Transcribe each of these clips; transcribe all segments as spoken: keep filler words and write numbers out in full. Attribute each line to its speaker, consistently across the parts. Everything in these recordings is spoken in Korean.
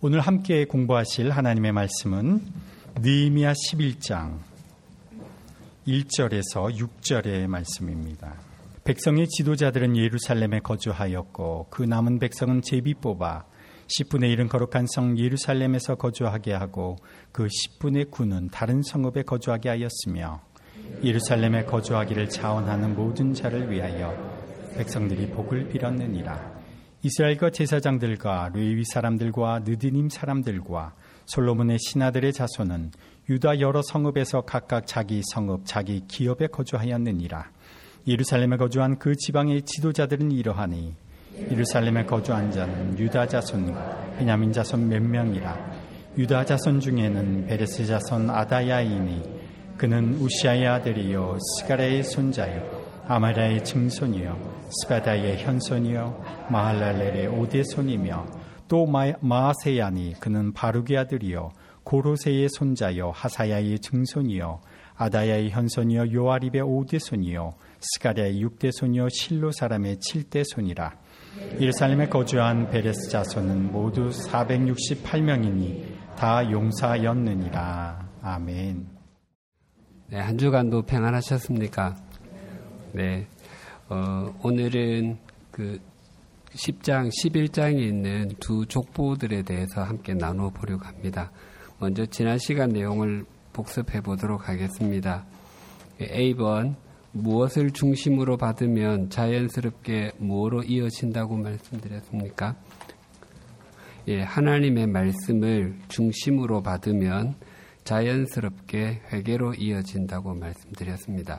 Speaker 1: 오늘 함께 공부하실 하나님의 말씀은 느헤미야 십일 장 일 절에서 육 절의 말씀입니다. 백성의 지도자들은 예루살렘에 거주하였고 그 남은 백성은 제비 뽑아 십분의 일은 거룩한 성 예루살렘에서 거주하게 하고 그 십분의 구는 다른 성읍에 거주하게 하였으며 예루살렘에 거주하기를 자원하는 모든 자를 위하여 백성들이 복을 빌었느니라. 이스라엘과 제사장들과 레위 사람들과 느디님 사람들과 솔로몬의 신하들의 자손은 유다 여러 성읍에서 각각 자기 성읍 자기 기업에 거주하였느니라. 예루살렘에 거주한 그 지방의 지도자들은 이러하니 예루살렘에 거주한 자는 유다 자손과 베냐민 자손 몇 명이라. 유다 자손 중에는 베레스 자손 아다야이니 그는 우시아의 아들이요 스가랴의 손자요 아마랴의 증손이요 스바다의 현손이요 마할랄렐의 오대손이며 또 마아세야니 그는 바룩의 아들이요 고로세의 손자요 하사야의 증손이요 아다야의 현손이요 요아립의 오대손이요 스가랴의 육대손이요 실로 사람의 칠대손이라. 예루살렘에 거주한 베레스 자손은 모두 사백육십팔 명이니 다 용사였느니라. 아멘.
Speaker 2: 네, 한 주간도 평안하셨습니까? 네, 어, 오늘은 그 십 장, 십일 장에 있는 두 족보들에 대해서 함께 나눠보려고 합니다. 먼저 지난 시간 내용을 복습해 보도록 하겠습니다. 에이 번, 무엇을 중심으로 받으면 자연스럽게 무엇으로 이어진다고 말씀드렸습니까? 예, 하나님의 말씀을 중심으로 받으면 자연스럽게 회개로 이어진다고 말씀드렸습니다.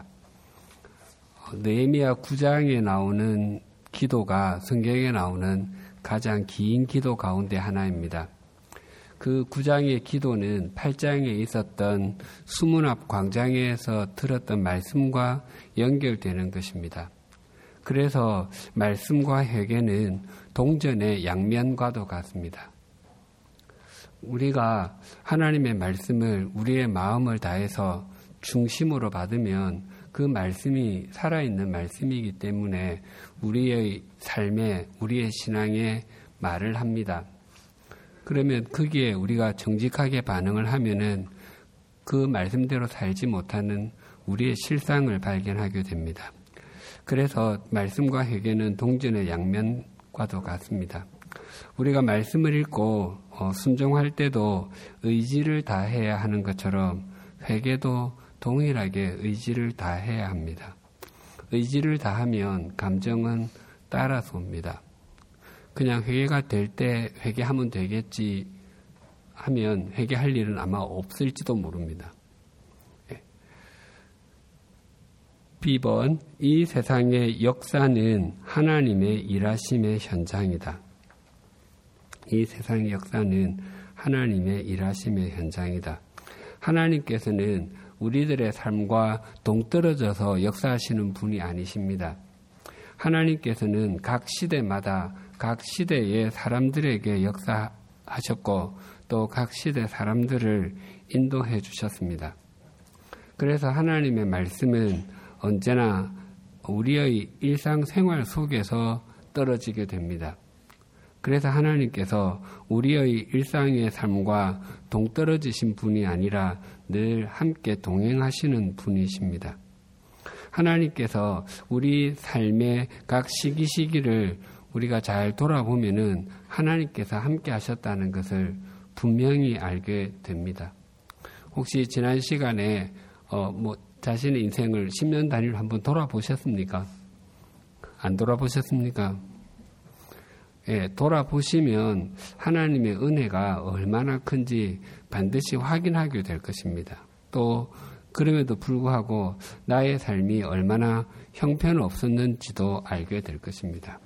Speaker 2: 느헤미야 구 장에 나오는 기도가 성경에 나오는 가장 긴 기도 가운데 하나입니다. 그 구 장의 기도는 팔 장에 있었던 수문 앞 광장에서 들었던 말씀과 연결되는 것입니다. 그래서 말씀과 회개는 동전의 양면과도 같습니다. 우리가 하나님의 말씀을 우리의 마음을 다해서 중심으로 받으면 그 말씀이 살아있는 말씀이기 때문에 우리의 삶에, 우리의 신앙에 말을 합니다. 그러면 거기에 우리가 정직하게 반응을 하면은 그 말씀대로 살지 못하는 우리의 실상을 발견하게 됩니다. 그래서 말씀과 회개는 동전의 양면과도 같습니다. 우리가 말씀을 읽고 어, 순종할 때도 의지를 다해야 하는 것처럼 회개도 동일하게 의지를 다해야 합니다. 의지를 다하면 감정은 따라서 옵니다. 그냥 회개가 될 때 회개하면 되겠지 하면 회개할 일은 아마 없을지도 모릅니다. 비 번, 이 세상의 역사는 하나님의 일하심의 현장이다. 이 세상의 역사는 하나님의 일하심의 현장이다. 하나님께서는 우리들의 삶과 동떨어져서 역사하시는 분이 아니십니다. 하나님께서는 각 시대마다 각 시대의 사람들에게 역사하셨고 또 각 시대 사람들을 인도해 주셨습니다. 그래서 하나님의 말씀은 언제나 우리의 일상생활 속에서 떨어지게 됩니다. 그래서 하나님께서 우리의 일상의 삶과 동떨어지신 분이 아니라 늘 함께 동행하시는 분이십니다. 하나님께서 우리 삶의 각 시기 시기를 우리가 잘 돌아보면은 하나님께서 함께 하셨다는 것을 분명히 알게 됩니다. 혹시 지난 시간에 어, 뭐 자신의 인생을 십 년 단위로 한번 돌아보셨습니까? 안 돌아보셨습니까? 예, 돌아보시면 하나님의 은혜가 얼마나 큰지 반드시 확인하게 될 것입니다. 또 그럼에도 불구하고 나의 삶이 얼마나 형편없었는지도 알게 될 것입니다.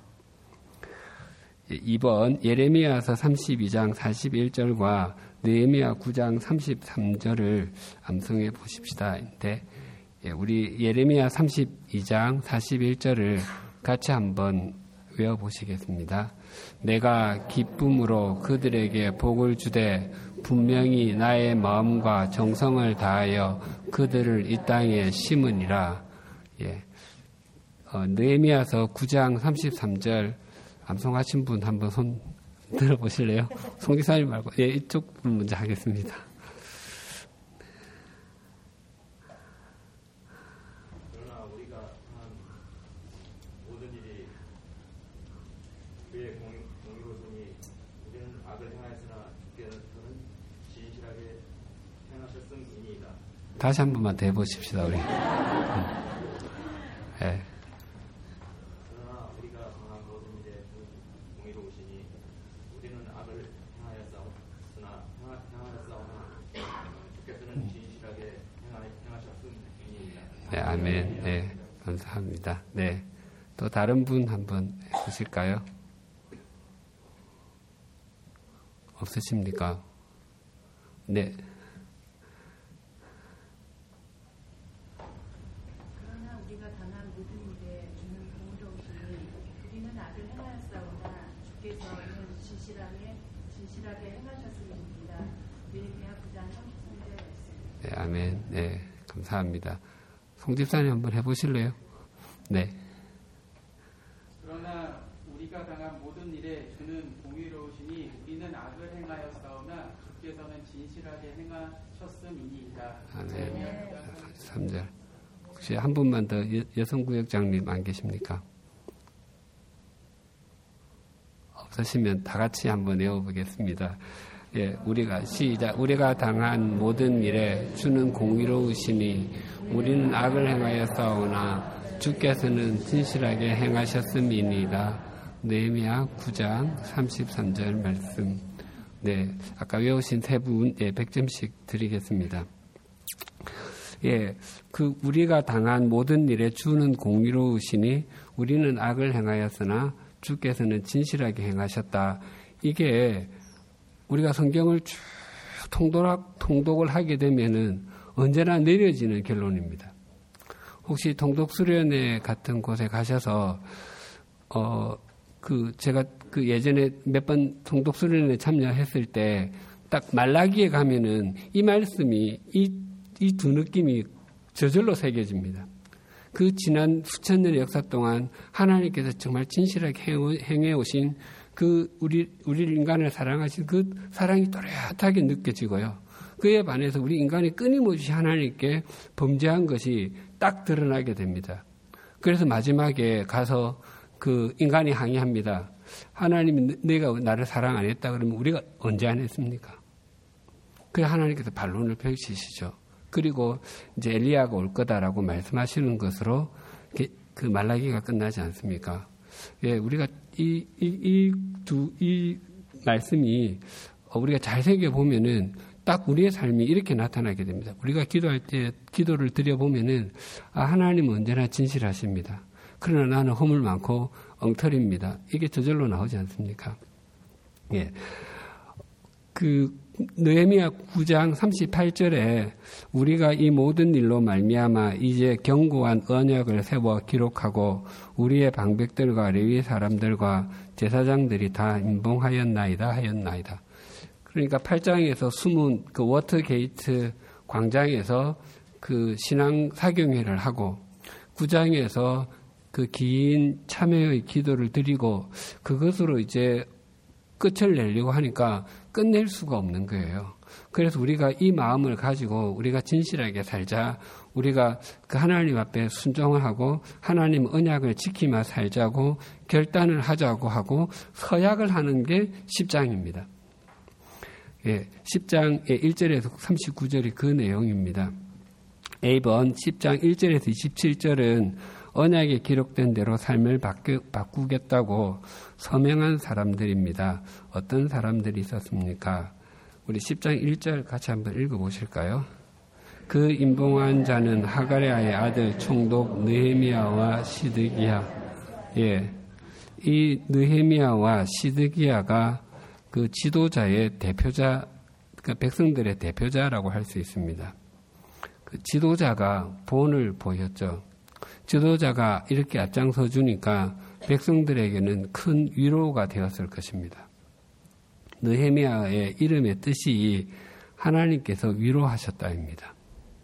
Speaker 2: 이 번 예레미야서 삼십이 장 사십일 절과 느헤미야 구 장 삼십삼 절을 암송해 보십시다. 근데 우리 예레미야 삼십이 장 사십일 절을 같이 한번 외워보시겠습니다. 내가 기쁨으로 그들에게 복을 주되 분명히 나의 마음과 정성을 다하여 그들을 이 땅에 심으니라. 예. 어, 느헤미야서 구 장 삼십삼 절 암송하신 분 한번 손 들어보실래요? 송 집사님 말고 예, 이쪽 분 먼저 하겠습니다.
Speaker 3: 그러나 우리가 한 모든 일이 그의 공의로서니 우리는 악을 행하였으나 주께서는 진실하게 행하셨음이니이다.
Speaker 2: 다시 한 번만 더 해보십시다 우리. 예.
Speaker 3: 그러나 우리가 행한 모든 일에 공의로우시니 우리는 악을 행하였사오나 행하였사오나 주께서는 진실하게 행하셨음이니이다.
Speaker 2: 네, 아멘. 네, 감사합니다. 네, 또 다른 분 한번 해주실까요? 없으십니까? 네.
Speaker 4: 그러나 우리가 당한 모든 일에 주는 공의로우시니 우리는 악을 행하였사오나 주께서는 진실하게 진실하게 행하셨음입니다. 느헤미야 구 장 삼십삼 절 말씀.
Speaker 2: 네, 아멘. 네, 감사합니다. 송 집사님 한번 해보실래요? 네.
Speaker 5: 그러나 우리가 당한 모든 일에 주는 공의로우시니 우리는 악을 행하였사오나 주께서는 진실하게 행하셨음이니이다.
Speaker 2: 아멘. 삼 절. 혹시 한 분만 더 여, 여성구역장님 안 계십니까? 없으시면 다 같이 한번 외워보겠습니다. 예, 우리가 시작. 우리가 당한 모든 일에 주는 공의로우시니 우리는 악을 행하였사오나 주께서는 진실하게 행하셨음이니이다. 느헤미야 구 장 삼십삼 절 말씀. 네, 아까 외우신 세 분, 예, 백 점씩 드리겠습니다. 예, 그 우리가 당한 모든 일에 주는 공의로우시니 우리는 악을 행하였으나 주께서는 진실하게 행하셨다. 이게 우리가 성경을 쭉 통독, 통독을 하게 되면은 언제나 내려지는 결론입니다. 혹시 통독수련회 같은 곳에 가셔서 어 그 제가 그 예전에 몇 번 통독수련회 참여했을 때 딱 말라기에 가면은 이 말씀이 이 이 두 느낌이 저절로 새겨집니다. 그 지난 수천 년의 역사 동안 하나님께서 정말 진실하게 행해 오신 그 우리 우리 인간을 사랑하신 그 사랑이 또렷하게 느껴지고요. 그에 반해서 우리 인간이 끊임없이 하나님께 범죄한 것이 딱 드러나게 됩니다. 그래서 마지막에 가서 그 인간이 항의합니다. 하나님이 내가 나를 사랑 안 했다 그러면 우리가 언제 안 했습니까? 그래서 하나님께서 반론을 펼치시죠. 그리고 이제 엘리야가 올 거다라고 말씀하시는 것으로 그 말라기가 끝나지 않습니까? 예, 우리가 이, 이, 이 두, 이 말씀이 우리가 잘 새겨보면은 딱 우리의 삶이 이렇게 나타나게 됩니다. 우리가 기도할 때 기도를 드려보면은 아, 하나님은 언제나 진실하십니다. 그러나 나는 허물 많고 엉터리입니다. 이게 저절로 나오지 않습니까? 예. 그 느헤미야 구 장 삼십팔 절에 우리가 이 모든 일로 말미암아 이제 견고한 언약을 세워 기록하고 우리의 방백들과 레위 사람들과 제사장들이 다 임봉하였나이다 하였나이다. 그러니까 팔 장에서 숨은 그 워터게이트 광장에서 그 신앙 사경회를 하고 구 장에서 그 긴 참회의 기도를 드리고 그것으로 이제 끝을 내려고 하니까 끝낼 수가 없는 거예요. 그래서 우리가 이 마음을 가지고 우리가 진실하게 살자, 우리가 그 하나님 앞에 순종을 하고 하나님 언약을 지키며 살자고 결단을 하자고 하고 서약을 하는 게 십 장입니다. 예, 십 장의 일 절에서 삼십구 절이 그 내용입니다. A번 십 장 일 절에서 이십칠 절은 언약에 기록된 대로 삶을 바꾸, 바꾸겠다고 서명한 사람들입니다. 어떤 사람들이 있었습니까? 우리 십 장 일 절 같이 한번 읽어보실까요? 그 임봉한 자는 하가랴의 아들 총독 느헤미야와 시드기야. 예, 이 느헤미야와 시드기야가 그 지도자의 대표자, 그 백성들의 대표자라고 할 수 있습니다. 그 지도자가 본을 보였죠. 지도자가 이렇게 앞장서 주니까 백성들에게는 큰 위로가 되었을 것입니다. 느헤미야의 이름의 뜻이 하나님께서 위로하셨다입니다.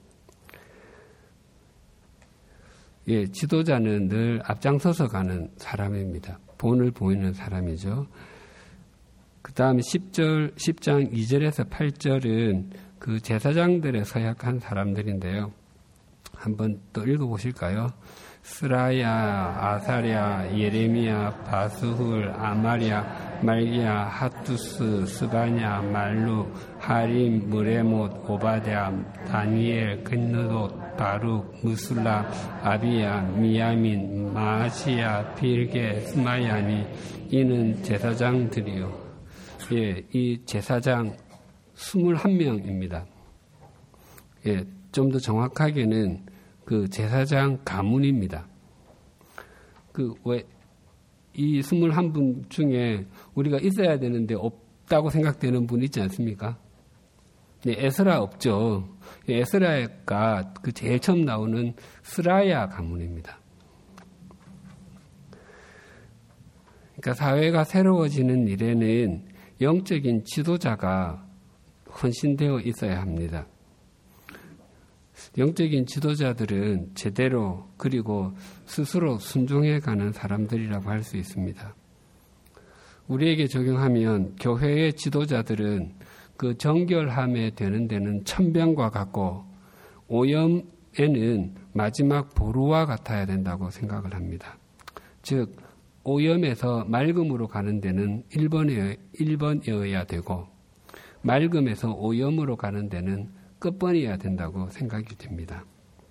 Speaker 2: 예, 지도자는 늘 앞장서서 가는 사람입니다. 본을 보이는 사람이죠. 그 다음에 십 절, 십 장 이 절에서 팔 절은 그 제사장들에 서약한 사람들인데요. 한번 또 읽어보실까요? 스라야, 아사랴, 예레미야, 바스훌, 아마랴, 말기야, 하투스, 스바냐, 말루, 하림, 무레못, 오바댜, 다니엘, 근느돗, 바룩, 무술라, 아비야, 미야민, 마아시야, 빌게, 스마야니 이는 제사장들이요. 예, 이 제사장 이십일 명입니다. 예, 좀 더 정확하게는 그 제사장 가문입니다. 그 왜 이 이십일 분 중에 우리가 있어야 되는데 없다고 생각되는 분 있지 않습니까? 네, 에스라 없죠. 에스라가 그 제일 처음 나오는 스라야 가문입니다. 그러니까 사회가 새로워지는 일에는 영적인 지도자가 헌신되어 있어야 합니다. 영적인 지도자들은 제대로 그리고 스스로 순종해가는 사람들이라고 할 수 있습니다. 우리에게 적용하면 교회의 지도자들은 그 정결함에 되는 데는 천병과 같고 오염에는 마지막 보루와 같아야 된다고 생각을 합니다. 즉 오염에서 맑음으로 가는 데는 일 번에, 일 번이어야 되고 맑음에서 오염으로 가는 데는 끝번이어야 된다고 생각이 됩니다.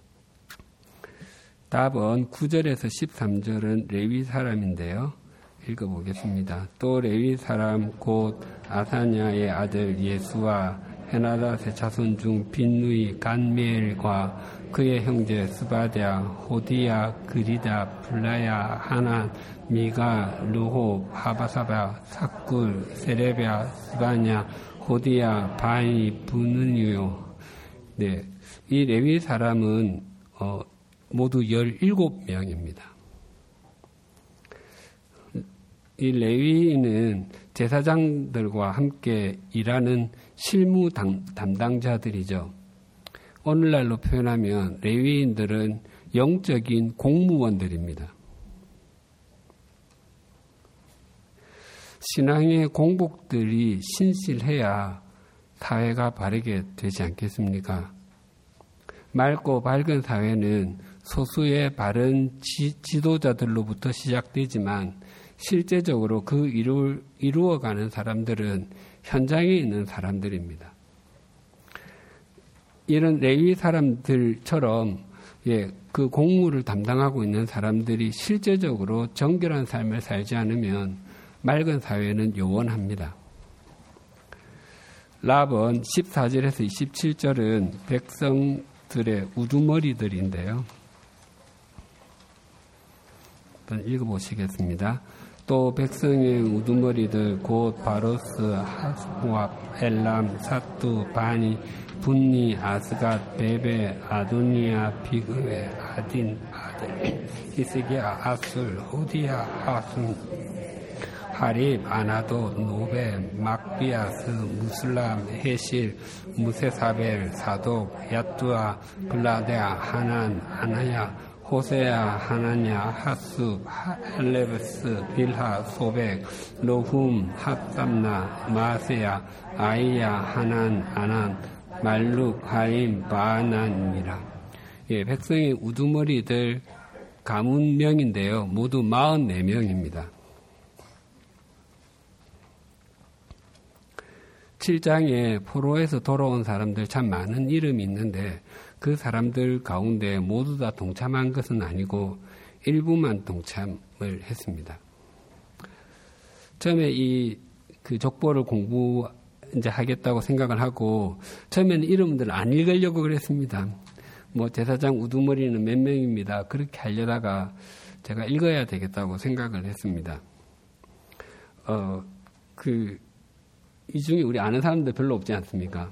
Speaker 2: 답은 구 절에서 십삼 절은 레위 사람인데요. 읽어보겠습니다. 또 레위 사람 곧 아사냐의 아들 예수와 헤나닷의 자손 중 빈누이 간미엘과 그의 형제 스바랴, 호디야, 그리다, 블라야, 하난, 미가, 루호, 하바사바, 삭굴, 세레베아, 스바냐, 호디야, 바이, 부느니요. 네, 이 레위 사람은 어, 모두 열일곱 명입니다. 이 레위인은 제사장들과 함께 일하는 실무 담당자들이죠. 오늘날로 표현하면 레위인들은 영적인 공무원들입니다. 신앙의 공복들이 신실해야 사회가 바르게 되지 않겠습니까? 맑고 밝은 사회는 소수의 바른 지, 지도자들로부터 시작되지만 실제적으로 그 이루, 이루어가는 사람들은 현장에 있는 사람들입니다. 이런 레위 사람들처럼 예, 그 공무를 담당하고 있는 사람들이 실제적으로 정결한 삶을 살지 않으면 맑은 사회는 요원합니다. 랍은 십사 절에서 이십칠 절은 백성들의 우두머리들인데요. 한번 읽어보시겠습니다. 또 백성의 우두머리들 곧 바로스, 하스모압, 엘람, 사뚜, 바니, 분니, 아스갓, 베베, 아도니아, 비그웨, 아딘, 아들, 히스기야, 아술, 호디야, 하순, 하립, 아나도, 노베, 막비아스, 무슬람, 헤실, 무세사벨, 사독, 야뚜아, 블라데아, 하난, 아나야, 호세야, 하나냐, 하수, 헬레베스, 빌하, 소백, 로훔, 핫삼나, 마세야, 아이야, 하난, 아난, 말룩, 하임, 바난이라. 예, 백성의 우두머리들 가문명인데요. 모두 사십사 명입니다. 칠 장에 포로에서 돌아온 사람들 참 많은 이름이 있는데 그 사람들 가운데 모두 다 동참한 것은 아니고 일부만 동참을 했습니다. 처음에 이 그 족보를 공부 이제 하겠다고 생각을 하고 처음에는 이름들을 안 읽으려고 그랬습니다. 뭐 제사장 우두머리는 몇 명입니다. 그렇게 하려다가 제가 읽어야 되겠다고 생각을 했습니다. 어, 그 이 중에 우리 아는 사람들 별로 없지 않습니까?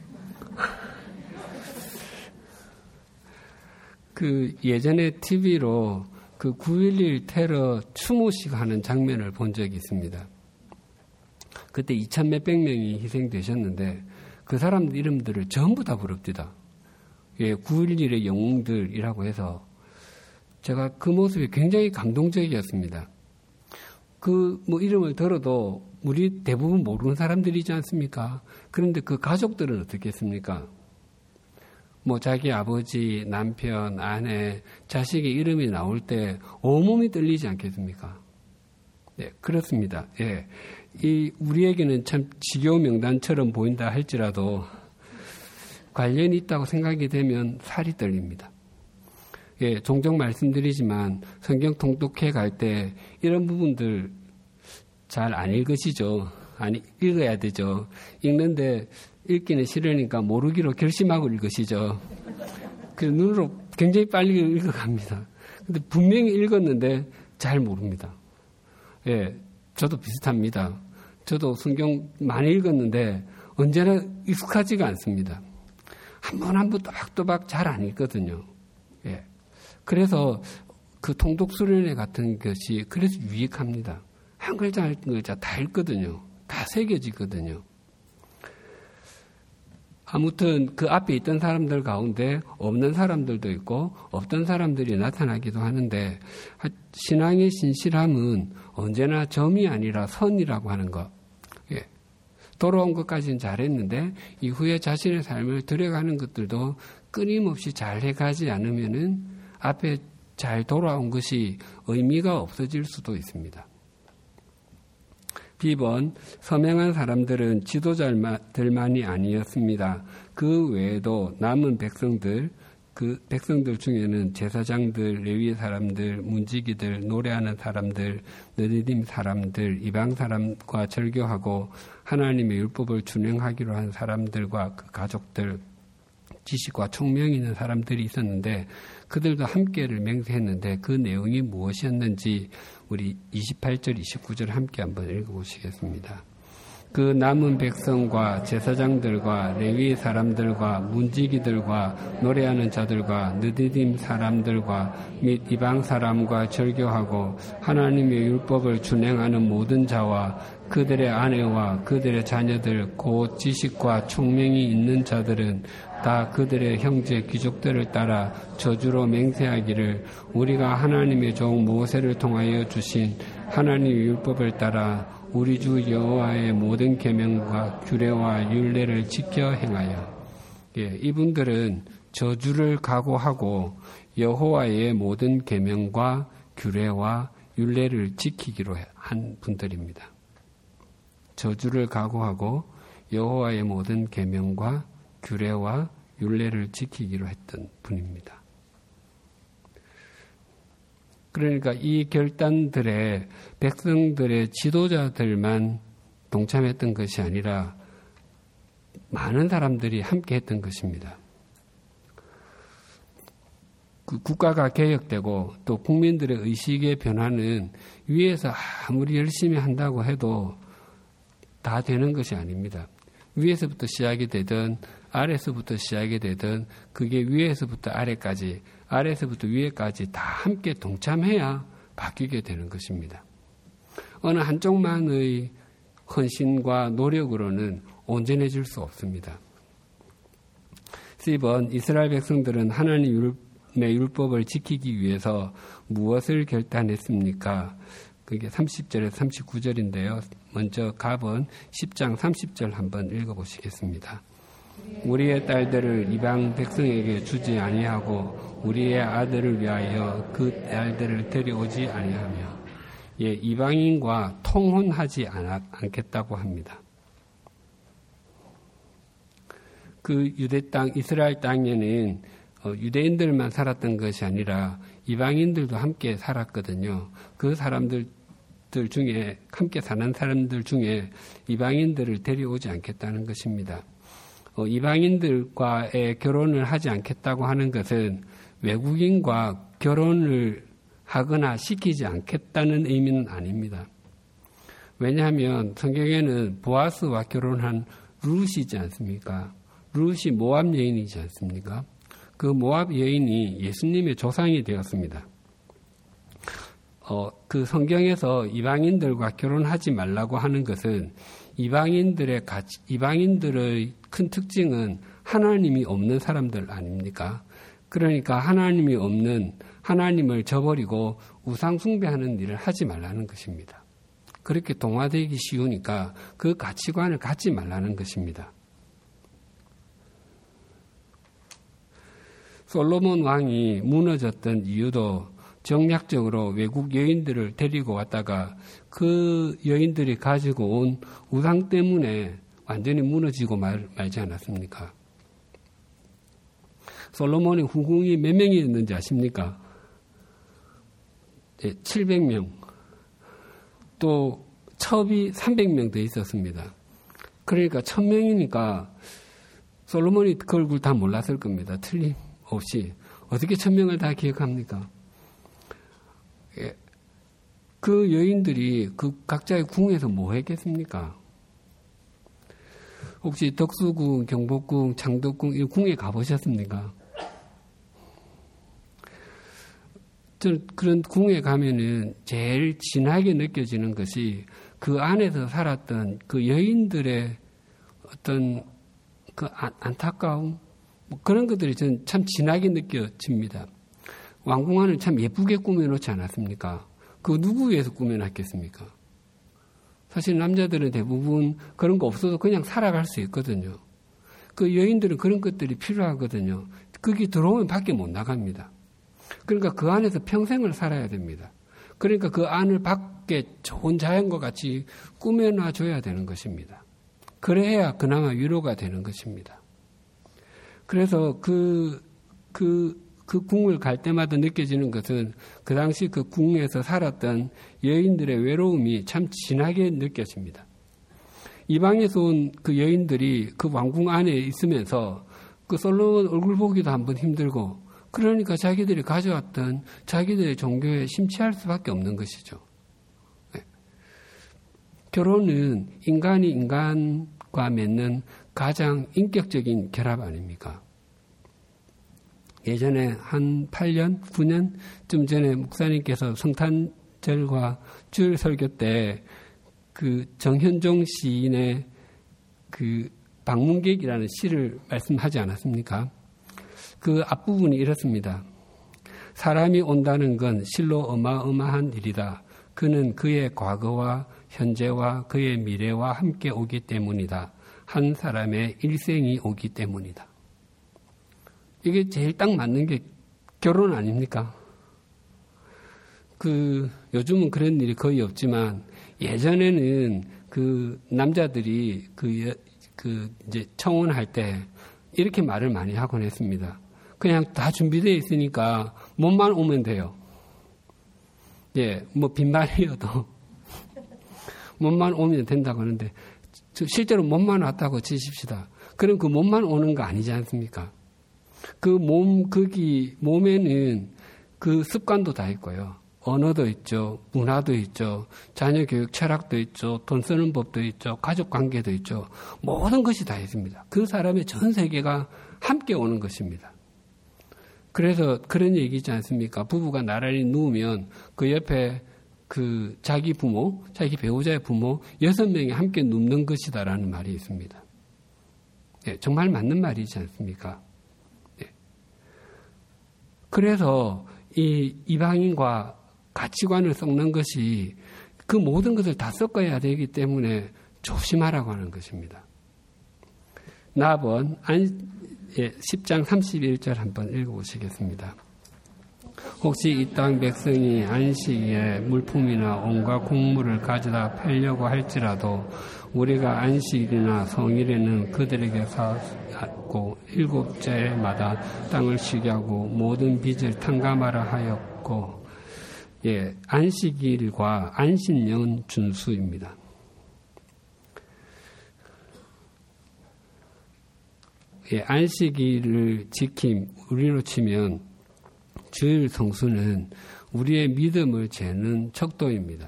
Speaker 2: 그 예전에 티비로 그 구일일 테러 추모식 하는 장면을 본 적이 있습니다. 그때 이천 몇백 명이 희생되셨는데 그 사람들 이름들을 전부 다 부릅니다. 예, 구일일의 영웅들이라고 해서 제가 그 모습이 굉장히 감동적이었습니다. 그 뭐 이름을 들어도 우리 대부분 모르는 사람들이지 않습니까? 그런데 그 가족들은 어떻게 했습니까? 뭐 자기 아버지, 남편, 아내, 자식의 이름이 나올 때 온몸이 떨리지 않겠습니까? 네, 그렇습니다. 예. 이 우리에게는 참 지겨운 명단처럼 보인다 할지라도 관련이 있다고 생각이 되면 살이 떨립니다. 예, 종종 말씀드리지만 성경 통독회 갈 때 이런 부분들 잘 안 읽으시죠? 아니, 읽어야 되죠. 읽는데 읽기는 싫으니까 모르기로 결심하고 읽으시죠. 그래서 눈으로 굉장히 빨리 읽어갑니다. 근데 분명히 읽었는데 잘 모릅니다. 예, 저도 비슷합니다. 저도 성경 많이 읽었는데 언제나 익숙하지가 않습니다. 한 번 한 번 또박또박 잘 안 읽거든요. 예. 그래서 그 통독 수련회 같은 것이 그래서 유익합니다. 한 글자 한 글자 다 읽거든요. 다 새겨지거든요. 아무튼 그 앞에 있던 사람들 가운데 없는 사람들도 있고 없던 사람들이 나타나기도 하는데 신앙의 신실함은 언제나 점이 아니라 선이라고 하는 것. 예. 돌아온 것까지는 잘했는데 이후에 자신의 삶을 들여가는 것들도 끊임없이 잘 해가지 않으면은 앞에 잘 돌아온 것이 의미가 없어질 수도 있습니다. 비 번 서명한 사람들은 지도자들만이 아니었습니다. 그 외에도 남은 백성들, 그 백성들 중에는 제사장들, 레위 사람들, 문지기들, 노래하는 사람들, 느디딤 사람들, 이방 사람과 절교하고 하나님의 율법을 준행하기로 한 사람들과 그 가족들, 지식과 총명이 있는 사람들이 있었는데 그들도 함께를 맹세했는데 그 내용이 무엇이었는지 우리 이십팔 절, 이십구 절 함께 한번 읽어보시겠습니다. 그 남은 백성과 제사장들과 레위 사람들과 문지기들과 노래하는 자들과 느디딤 사람들과 및 이방 사람과 절교하고 하나님의 율법을 준행하는 모든 자와 그들의 아내와 그들의 자녀들 곧 지식과 총명이 있는 자들은 다 그들의 형제 귀족들을 따라 저주로 맹세하기를 우리가 하나님의 종 모세를 통하여 주신 하나님의 율법을 따라 우리 주 여호와의 모든 계명과 규례와 율례를 지켜 행하여. 예, 이분들은 저주를 각오하고 여호와의 모든 계명과 규례와 율례를 지키기로 한 분들입니다. 저주를 각오하고 여호와의 모든 계명과 규례와 율례를 지키기로 했던 분입니다. 그러니까 이 결단들에 백성들의 지도자들만 동참했던 것이 아니라 많은 사람들이 함께 했던 것입니다. 그 국가가 개혁되고 또 국민들의 의식의 변화는 위에서 아무리 열심히 한다고 해도 다 되는 것이 아닙니다. 위에서부터 시작이 되든 아래에서부터 시작이 되든 그게 위에서부터 아래까지 아래에서부터 위에까지 다 함께 동참해야 바뀌게 되는 것입니다. 어느 한쪽만의 헌신과 노력으로는 온전해질 수 없습니다. 십 번 이스라엘 백성들은 하나님의 율법을 지키기 위해서 무엇을 결단했습니까? 그게 삼십 절에서 삼십구 절인데요. 먼저 갑은 십 장 삼십 절 한번 읽어보시겠습니다. 우리의 딸들을 이방 백성에게 주지 아니하고 우리의 아들을 위하여 그 딸들을 데려오지 아니하며 예, 이방인과 통혼하지 않, 않겠다고 합니다. 그 유대 땅 이스라엘 땅에는 어, 유대인들만 살았던 것이 아니라 이방인들도 함께 살았거든요. 그 사람들 중에 함께 사는 사람들 중에 이방인들을 데려오지 않겠다는 것입니다. 어, 이방인들과의 결혼을 하지 않겠다고 하는 것은 외국인과 결혼을 하거나 시키지 않겠다는 의미는 아닙니다. 왜냐하면 성경에는 보아스와 결혼한 룻이지 않습니까? 룻이 모압 여인이지 않습니까? 그 모압 여인이 예수님의 조상이 되었습니다. 어, 그 성경에서 이방인들과 결혼하지 말라고 하는 것은 이방인들의 가치, 이방인들의 큰 특징은 하나님이 없는 사람들 아닙니까? 그러니까 하나님이 없는 하나님을 저버리고 우상 숭배하는 일을 하지 말라는 것입니다. 그렇게 동화되기 쉬우니까 그 가치관을 갖지 말라는 것입니다. 솔로몬 왕이 무너졌던 이유도 정략적으로 외국 여인들을 데리고 왔다가 그 여인들이 가지고 온 우상 때문에 완전히 무너지고 말, 말지 않았습니까? 솔로몬의 후궁이 몇 명이었는지 아십니까? 네, 칠백 명. 또 첩이 삼백 명 더 있었습니다. 그러니까 천 명이니까 솔로몬이 그 얼굴 다 몰랐을 겁니다. 틀림없이. 어떻게 천 명을 다 기억합니까? 예. 그 여인들이 그 각자의 궁에서 뭐 했겠습니까? 혹시 덕수궁, 경복궁, 창덕궁 이 궁에 가보셨습니까? 저는 그런 궁에 가면은 제일 진하게 느껴지는 것이 그 안에서 살았던 그 여인들의 어떤 그 안타까움, 뭐 그런 것들이 저는 참 진하게 느껴집니다. 왕궁안을 참 예쁘게 꾸며놓지 않았습니까? 그 누구 위해서 꾸며놨겠습니까? 사실 남자들은 대부분 그런 거 없어도 그냥 살아갈 수 있거든요. 그 여인들은 그런 것들이 필요하거든요. 거기 들어오면 밖에 못 나갑니다. 그러니까 그 안에서 평생을 살아야 됩니다. 그러니까 그 안을 밖에 좋은 자연과 같이 꾸며놔줘야 되는 것입니다. 그래야 그나마 위로가 되는 것입니다. 그래서 그, 그, 그 궁을 갈 때마다 느껴지는 것은 그 당시 그 궁에서 살았던 여인들의 외로움이 참 진하게 느껴집니다. 이방에서 온 그 여인들이 그 왕궁 안에 있으면서 그 솔로몬 얼굴 보기도 한번 힘들고 그러니까 자기들이 가져왔던 자기들의 종교에 심취할 수밖에 없는 것이죠. 네. 결혼은 인간이 인간과 맺는 가장 인격적인 결합 아닙니까? 예전에 한 팔 년, 구 년쯤 전에 목사님께서 성탄절과 주일 설교 때 그 정현종 시인의 그 방문객이라는 시를 말씀하지 않았습니까? 그 앞부분이 이렇습니다. 사람이 온다는 건 실로 어마어마한 일이다. 그는 그의 과거와 현재와 그의 미래와 함께 오기 때문이다. 한 사람의 일생이 오기 때문이다. 이게 제일 딱 맞는 게 결혼 아닙니까? 그 요즘은 그런 일이 거의 없지만 예전에는 그 남자들이 그, 그 이제 청혼할 때 이렇게 말을 많이 하곤 했습니다. 그냥 다 준비되어 있으니까 몸만 오면 돼요. 예, 뭐 빈말이어도 몸만 오면 된다고 하는데 실제로 몸만 왔다고 치십시다. 그럼 그 몸만 오는 거 아니지 않습니까? 그 몸, 거기 몸에는 그 습관도 다 있고요. 언어도 있죠. 문화도 있죠. 자녀 교육 철학도 있죠. 돈 쓰는 법도 있죠. 가족 관계도 있죠. 모든 것이 다 있습니다. 그 사람의 전 세계가 함께 오는 것입니다. 그래서 그런 얘기 있지 않습니까? 부부가 나란히 누우면 그 옆에 그 자기 부모, 자기 배우자의 부모 여섯 명이 함께 눕는 것이다라는 말이 있습니다. 네, 정말 맞는 말이지 않습니까? 네. 그래서 이 이방인과 가치관을 섞는 것이 그 모든 것을 다 섞어야 되기 때문에 조심하라고 하는 것입니다. 나번 예, 십 장 삼십일 절 한번 읽어보시겠습니다. 혹시 이 땅 백성이 안식일에 물품이나 온갖 곡물을 가져다 팔려고 할지라도 우리가 안식일이나 성일에는 그들에게 사고 일곱째마다 땅을 쉬게 하고 모든 빚을 탕감하라 하였고, 예, 안식일과 안식년 준수입니다. 예, 안식일을 지킴, 우리로 치면 주일 성수는 우리의 믿음을 재는 척도입니다.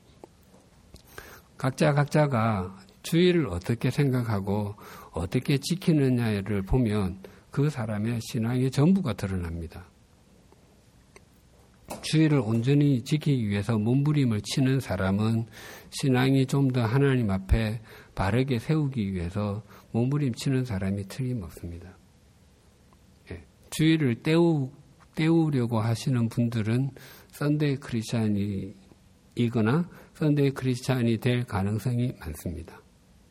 Speaker 2: 각자 각자가 주일을 어떻게 생각하고 어떻게 지키느냐를 보면 그 사람의 신앙의 전부가 드러납니다. 주일을 온전히 지키기 위해서 몸부림을 치는 사람은 신앙이 좀 더 하나님 앞에 바르게 세우기 위해서 몸부림 치는 사람이 틀림없습니다. 예, 주일을 때우, 때우려고 하시는 분들은 썬데이 크리스찬이거나 썬데이 크리스찬이 될 가능성이 많습니다.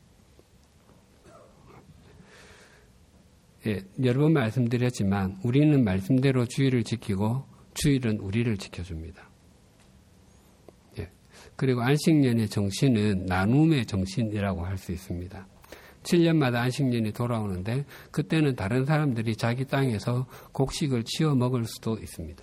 Speaker 2: 예, 여러 번 말씀드렸지만 우리는 말씀대로 주의를 지키고 주일은 우리를 지켜줍니다. 예, 그리고 안식년의 정신은 나눔의 정신이라고 할 수 있습니다. 칠 년마다 안식년이 돌아오는데 그때는 다른 사람들이 자기 땅에서 곡식을 치워 먹을 수도 있습니다.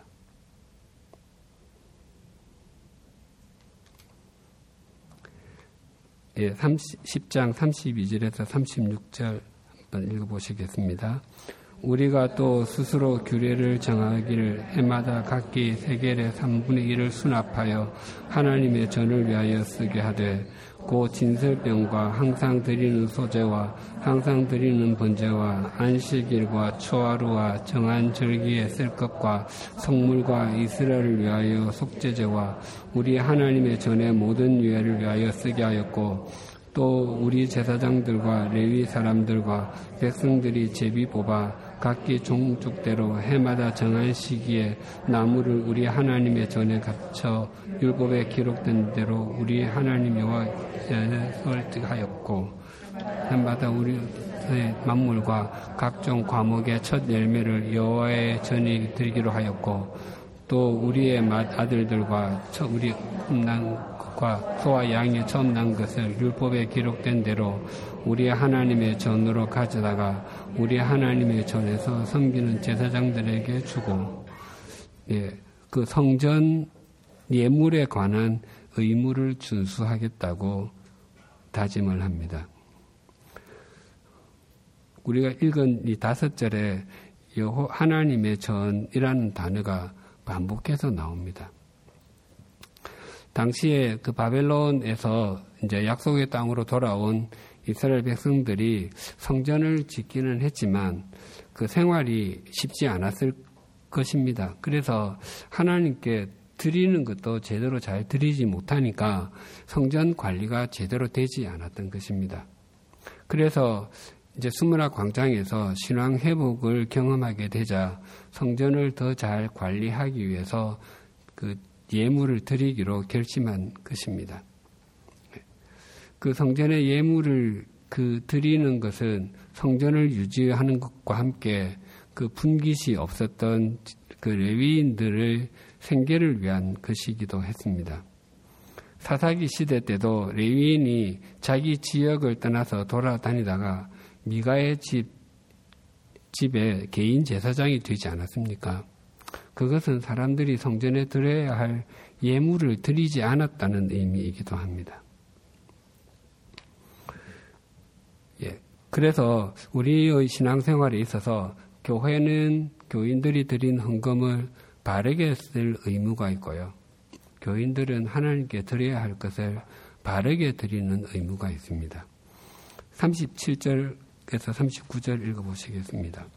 Speaker 2: 예, 십 장 삼십이 절에서 삼십육 절 한번 읽어보시겠습니다. 우리가 또 스스로 규례를 정하기를 해마다 각기 세겔의 삼분의 일을 수납하여 하나님의 전을 위하여 쓰게 하되 곧 진설병과 항상 드리는 소제와 항상 드리는 번제와 안식일과 초하루와 정한 절기에 쓸 것과 성물과 이스라엘을 위하여 속죄제와 우리 하나님의 전의 모든 유예를 위하여 쓰게 하였고 또 우리 제사장들과 레위 사람들과 백성들이 제비 뽑아 각기 종족대로 해마다 정한 시기에 나무를 우리 하나님의 전에 갖춰 율법에 기록된 대로 우리 하나님 여호와께 설득하였고 해마다 우리의 만물과 각종 과목의 첫 열매를 여호와의 전에 드리기로 하였고 또 우리의 맏아들들과 우리 흠난 과 소와 양이 처음 난 것을 율법에 기록된 대로 우리 하나님의 전으로 가져다가 우리 하나님의 전에서 섬기는 제사장들에게 주고 예, 그 성전 예물에 관한 의무를 준수하겠다고 다짐을 합니다. 우리가 읽은 이 다섯 절에 여호 하나님의 전이라는 단어가 반복해서 나옵니다. 당시에 그 바벨론에서 이제 약속의 땅으로 돌아온 이스라엘 백성들이 성전을 짓기는 했지만 그 생활이 쉽지 않았을 것입니다. 그래서 하나님께 드리는 것도 제대로 잘 드리지 못하니까 성전 관리가 제대로 되지 않았던 것입니다. 그래서 이제 수문학 광장에서 신앙 회복을 경험하게 되자 성전을 더 잘 관리하기 위해서 그 예물을 드리기로 결심한 것입니다. 그 성전의 예물을 그 드리는 것은 성전을 유지하는 것과 함께 그 분깃이 없었던 그 레위인들의 생계를 위한 것이기도 했습니다. 사사기 시대 때도 레위인이 자기 지역을 떠나서 돌아다니다가 미가의 집, 집에 개인 제사장이 되지 않았습니까? 그것은 사람들이 성전에 드려야 할 예물을 드리지 않았다는 의미이기도 합니다. 예, 그래서 우리의 신앙생활에 있어서 교회는 교인들이 드린 헌금을 바르게 쓸 의무가 있고요. 교인들은 하나님께 드려야 할 것을 바르게 드리는 의무가 있습니다. 삼십칠 절에서 삼십구 절 읽어보시겠습니다.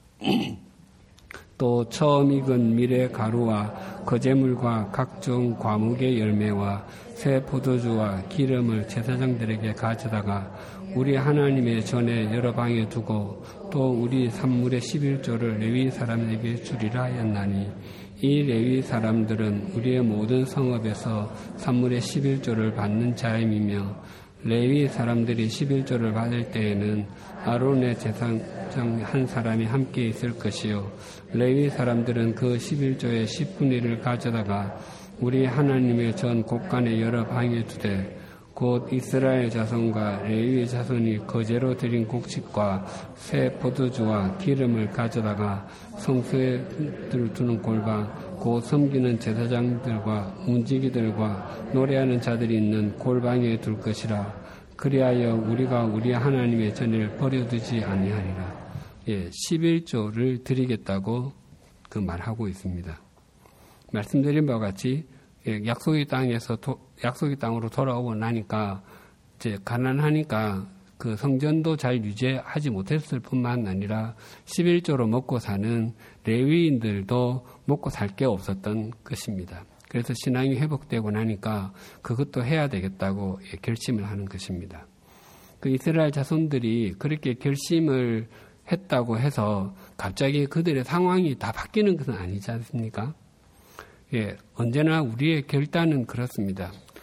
Speaker 2: 또 처음 익은 밀의 가루와 거제물과 각종 과목의 열매와 새 포도주와 기름을 제사장들에게 가져다가 우리 하나님의 전에 여러 방에 두고 또 우리 산물의 십일조를 레위 사람에게 주리라 하였나니 이 레위 사람들은 우리의 모든 성읍에서 산물의 십일조를 받는 자임이며 레위 사람들이 십일조를 받을 때에는 아론의 제사장 한 사람이 함께 있을 것이요 레위 사람들은 그 십일조의 십분의 일을 가져다가 우리 하나님의 전 곳간의 여러 방에 두되 곧 이스라엘 자손과 레위 자손이 거제로 드린 곡식과 새 포도주와 기름을 가져다가 성소에 두는 골방 곧 섬기는 제사장들과 문지기들과 노래하는 자들이 있는 골방에 둘 것이라. 그리하여 우리가 우리 하나님의 전을 버려두지 아니하리라. 예, 십일조를 드리겠다고 그 말하고 있습니다. 말씀드린 바와 같이 예, 약속의 땅에서 도, 약속의 땅으로 돌아오고 나니까 이제 가난하니까 그 성전도 잘 유지하지 못했을 뿐만 아니라 십일조로 먹고 사는 레위인들도 먹고 살 게 없었던 것입니다. 그래서 신앙이 회복되고 나니까 그것도 해야 되겠다고 결심을 하는 것입니다. 그 이스라엘 자손들이 그렇게 결심을 했다고 해서 갑자기 그들의 상황이 다 바뀌는 것은 아니지 않습니까? 예, 언제나 우리의 결단은 그렇습니다.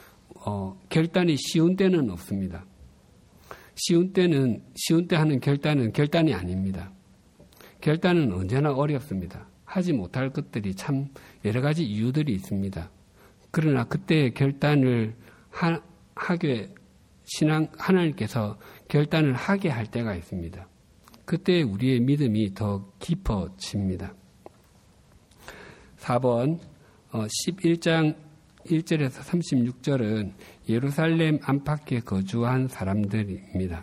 Speaker 2: 어, 결단이 쉬운 때는 없습니다. 쉬운 때는, 쉬운 때 하는 결단은 결단이 아닙니다. 결단은 언제나 어렵습니다. 하지 못할 것들이 참 여러 가지 이유들이 있습니다. 그러나 그때의 결단을 하, 하게, 신앙, 하나님께서 결단을 하게 할 때가 있습니다. 그때 우리의 믿음이 더 깊어집니다. 사 번, 어, 십일 장 일 절에서 삼십육 절은 예루살렘 안팎에 거주한 사람들입니다.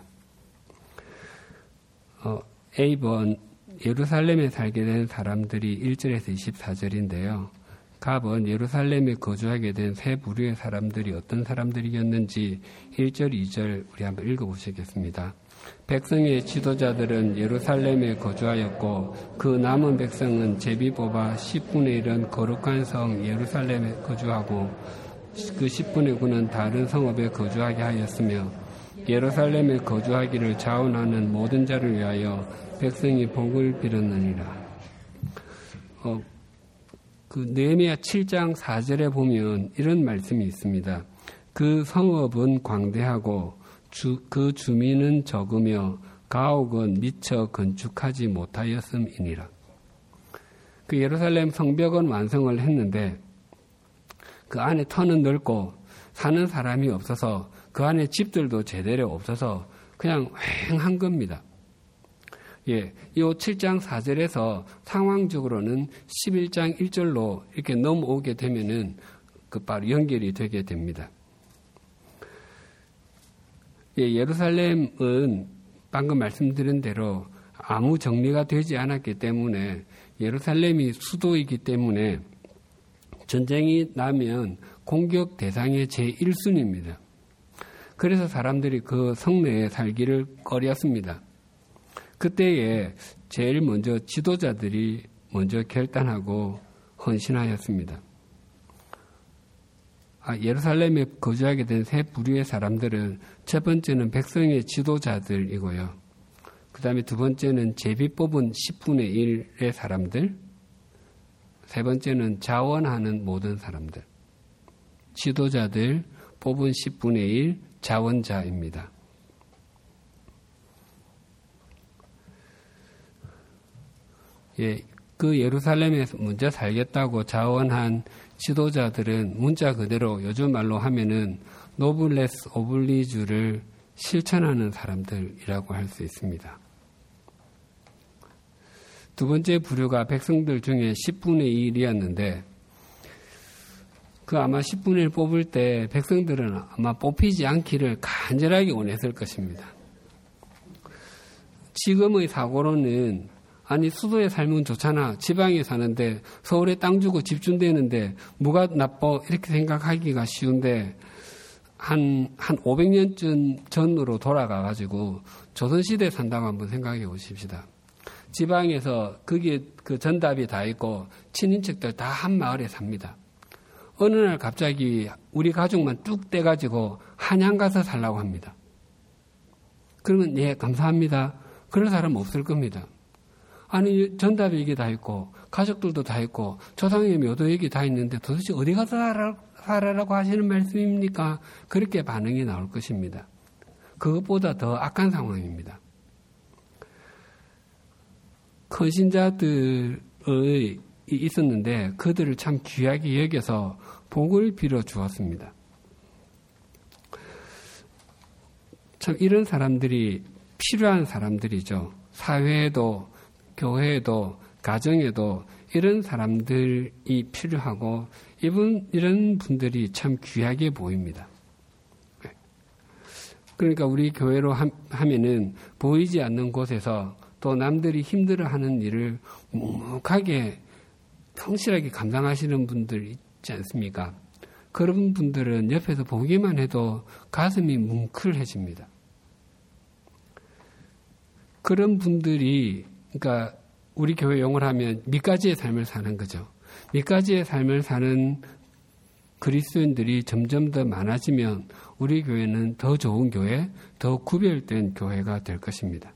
Speaker 2: 어, 에이 번, 예루살렘에 살게 된 사람들이 일 절에서 이십사 절인데요. 갑은 예루살렘에 거주하게 된 세 부류의 사람들이 어떤 사람들이었는지 일 절, 이 절 우리 한번 읽어보시겠습니다. 백성의 지도자들은 예루살렘에 거주하였고 그 남은 백성은 제비 뽑아 십분의 일은 거룩한 성 예루살렘에 거주하고 그 십분의 구는 다른 성읍에 거주하게 하였으며 예루살렘에 거주하기를 자원하는 모든 자를 위하여 백성이 복을 빌었느니라. 어, 그 느헤미야 칠 장 사 절에 보면 이런 말씀이 있습니다. 그 성읍은 광대하고 주, 그 주민은 적으며 가옥은 미처 건축하지 못하였음이니라. 그 예루살렘 성벽은 완성을 했는데 그 안에 터는 넓고 사는 사람이 없어서 그 안에 집들도 제대로 없어서 그냥 휑한 겁니다. 예, 이 칠 장 사 절에서 상황적으로는 십일 장 일 절로 이렇게 넘어오게 되면은 그 바로 연결이 되게 됩니다. 예, 예루살렘은 방금 말씀드린 대로 아무 정리가 되지 않았기 때문에 예루살렘이 수도이기 때문에 전쟁이 나면 공격 대상의 제일 순위입니다. 그래서 사람들이 그 성내에 살기를 꺼렸습니다. 그때에 제일 먼저 지도자들이 먼저 결단하고 헌신하였습니다. 아, 예루살렘에 거주하게 된 세 부류의 사람들은 첫 번째는 백성의 지도자들이고요. 그 다음에 두 번째는 제비 뽑은 십분의 일의 사람들, 세 번째는 자원하는 모든 사람들. 지도자들, 뽑은 십분의 일, 자원자입니다. 예, 그 예루살렘에서 먼저 살겠다고 자원한 지도자들은 문자 그대로 요즘 말로 하면은 노블레스 오블리주를 실천하는 사람들이라고 할 수 있습니다. 두 번째 부류가 백성들 중에 십분의 일이었는데 그 아마 십분의 일 뽑을 때 백성들은 아마 뽑히지 않기를 간절하게 원했을 것입니다. 지금의 사고로는 아니 수도에 살면 좋잖아. 지방에 사는데 서울에 땅 주고 집 준다는데 뭐가 나빠 이렇게 생각하기가 쉬운데 한, 한 오백 년 전으로 돌아가가지고 조선시대에 산다고 한번 생각해 보십시다. 지방에서 거기에 그 전답이 다 있고 친인척들 다 한 마을에 삽니다. 어느 날 갑자기 우리 가족만 뚝 떼가지고 한양 가서 살라고 합니다. 그러면 예 감사합니다. 그런 사람 없을 겁니다. 아니 전답이 이게 다 있고 가족들도 다 있고 조상의 묘도 얘기 다 있는데 도대체 어디 가서 살아, 살아라고 하시는 말씀입니까? 그렇게 반응이 나올 것입니다. 그것보다 더 악한 상황입니다. 큰 신자들의 있었는데 그들을 참 귀하게 여겨서 복을 빌어 주었습니다. 참 이런 사람들이 필요한 사람들이죠. 사회에도 교회에도 가정에도 이런 사람들이 필요하고 이분 이런 분들이 참 귀하게 보입니다. 그러니까 우리 교회로 하면은 보이지 않는 곳에서 또 남들이 힘들어하는 일을 묵묵하게 성실하게 감당하시는 분들 있지 않습니까? 그런 분들은 옆에서 보기만 해도 가슴이 뭉클해집니다. 그런 분들이 그러니까 우리 교회 용어로 하면 밑가지의 삶을 사는 거죠. 밑가지의 삶을 사는 그리스도인들이 점점 더 많아지면 우리 교회는 더 좋은 교회, 더 구별된 교회가 될 것입니다.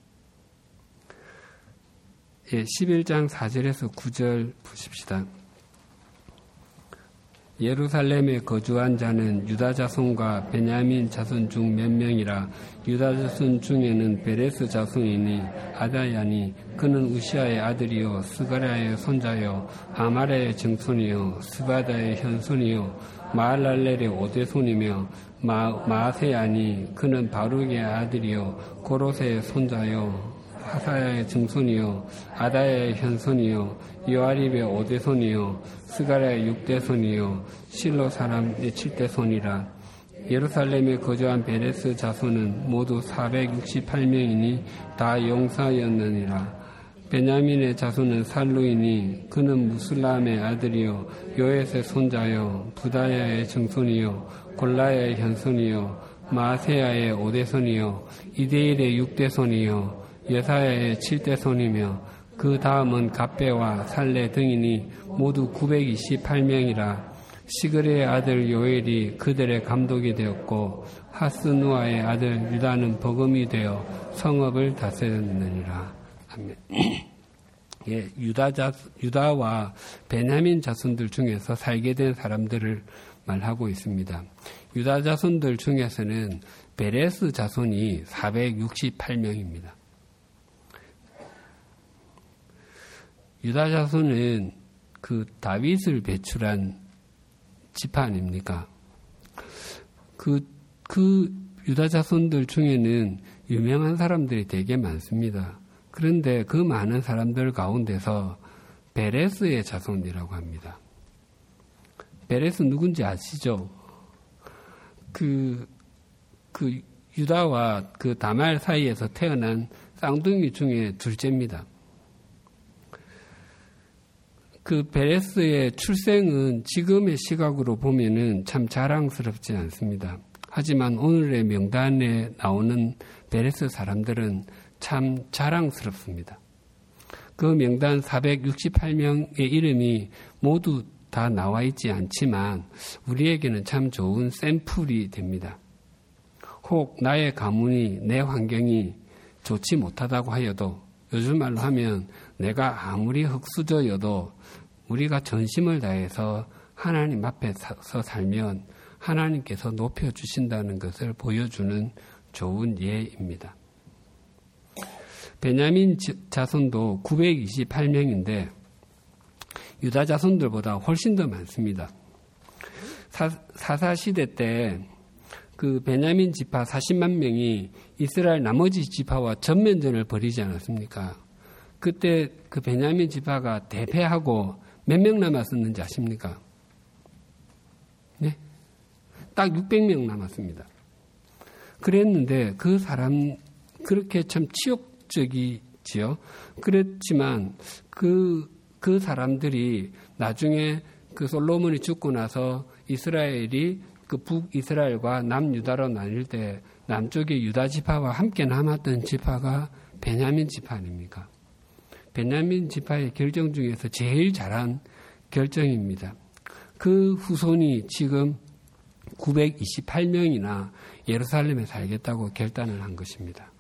Speaker 2: 예, 십일 장 사 절에서 구 절 보십시다. 예루살렘에 거주한 자는 유다 자손과 베냐민 자손 중 몇 명이라. 유다 자손 중에는 베레스 자손이니 아다야니 그는 우시아의 아들이요 스가랴의 손자요 아마랴의 증손이요 스바다의 현손이요 마할랄렐의 오대손이며 마, 마세야니 그는 바룩의 아들이요 고로세의 손자요 하사야의 증손이요 아다야의 현손이요 요아립의 오대손이요 스가랴의 육대손이요 실로 사람의 칠대손이라. 예루살렘에 거주한 베레스 자손은 모두 사백육십팔 명이니 다 용사였느니라. 베냐민의 자손은 살루이니 그는 무슬람의 아들이요 요엣의 손자요 부다야의 증손이요 골라야의 현손이요 마세야의 오대손이요 이데일의 육대손이요 예사야의 칠대손이며 그 다음은 갑배와 살레 등이니 모두 구백이십팔 명이라. 시그레의 아들 요엘이 그들의 감독이 되었고 하스누아의 아들 유다는 버금이 되어 성읍을 다스렸느니라. 아멘. 예, 유다 자, 유다와 베냐민 자손들 중에서 살게 된 사람들을 말하고 있습니다. 유다 자손들 중에서는 베레스 자손이 사백육십팔 명입니다. 유다 자손은 그 다윗을 배출한 지파 아닙니까? 그, 그 유다 자손들 중에는 유명한 사람들이 되게 많습니다. 그런데 그 많은 사람들 가운데서 베레스의 자손이라고 합니다. 베레스 누군지 아시죠? 그, 그 유다와 그 다말 사이에서 태어난 쌍둥이 중에 둘째입니다. 그 베레스의 출생은 지금의 시각으로 보면은 참 자랑스럽지 않습니다. 하지만 오늘의 명단에 나오는 베레스 사람들은 참 자랑스럽습니다. 그 명단 사백육십팔 명의 이름이 모두 다 나와 있지 않지만 우리에게는 참 좋은 샘플이 됩니다. 혹 나의 가문이 내 환경이 좋지 못하다고 하여도 요즘 말로 하면 내가 아무리 흙수저여도 우리가 전심을 다해서 하나님 앞에 서 살면 하나님께서 높여주신다는 것을 보여주는 좋은 예입니다. 베냐민 자손도 구백이십팔 명인데 유다 자손들보다 훨씬 더 많습니다. 사, 사사시대 때 그 베냐민 지파 사십만 명이 이스라엘 나머지 지파와 전면전을 벌이지 않았습니까? 그때 그 베냐민 지파가 대패하고 몇 명 남았었는지 아십니까? 네? 딱 육백 명 남았습니다. 그랬는데 그 사람 그렇게 참 치욕적이지요. 그렇지만 그, 그 사람들이 나중에 그 솔로몬이 죽고 나서 이스라엘이 그 북이스라엘과 남유다로 나뉠 때 남쪽의 유다 지파와 함께 남았던 지파가 베냐민 지파 아닙니까? 베냐민 지파의 결정 중에서 제일 잘한 결정입니다. 그 후손이 지금 구백이십팔 명이나 예루살렘에 살겠다고 결단을 한 것입니다.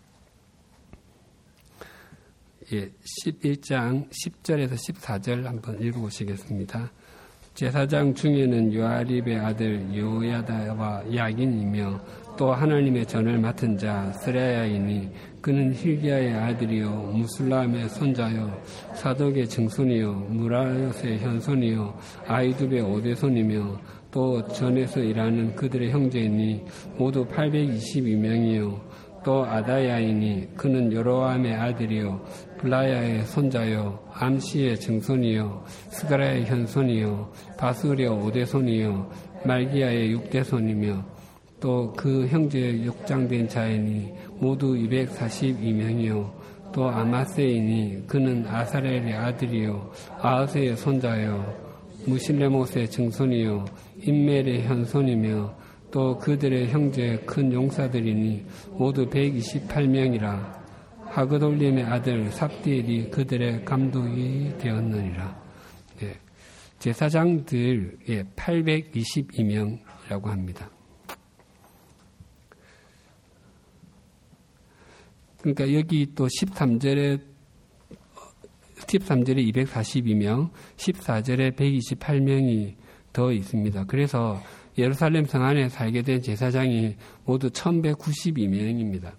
Speaker 2: 예, 십일 장 십 절에서 십사 절 한번 읽어보시겠습니다. 제사장 중에는 요아립의 아들 요야다와 야긴이며 또 하나님의 전을 맡은 자 스레야이니 그는 힐기야의 아들이요 무슬람의 손자요 사독의 증손이요 무라요스의 현손이요 아이두베의 오대손이며 또 전에서 일하는 그들의 형제이니 모두 팔백이십이 명이요 또 아다야이니 그는 여로암의 아들이요 블라야의 손자요 암시의 증손이요 스가랴의 현손이요 바술의 오대손이요 말기야의 육대손이며 또 그 형제의 역장된 자이니 모두 이백사십이 명이요 또 아마세이니 그는 아사렐의 아들이요 아하스의 손자요 무실레못의 증손이요 인멜의 현손이며 또 그들의 형제 큰 용사들이니 모두 백이십팔 명이라. 하그돌림의 아들 삽디엘이 그들의 감독이 되었느니라. 네. 제사장들의 팔백이십이 명이라고 합니다. 그러니까 여기 또 십삼 절에 십삼 절에 이백사십이 명, 십사 절에 백이십팔 명이 더 있습니다. 그래서 예루살렘 성 안에 살게 된 제사장이 모두 천백구십이 명입니다.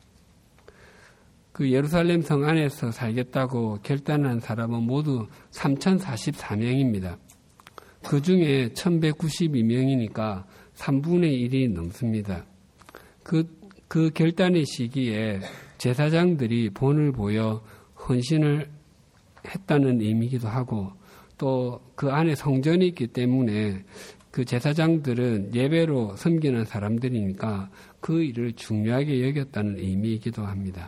Speaker 2: 그 예루살렘 성 안에서 살겠다고 결단한 사람은 모두 삼천사십사 명입니다. 그 중에 천백구십이 명이니까 삼분의 일이 넘습니다. 그, 그 결단의 시기에 제사장들이 본을 보여 헌신을 했다는 의미이기도 하고 또 그 안에 성전이 있기 때문에 그 제사장들은 예배로 섬기는 사람들이니까 그 일을 중요하게 여겼다는 의미이기도 합니다.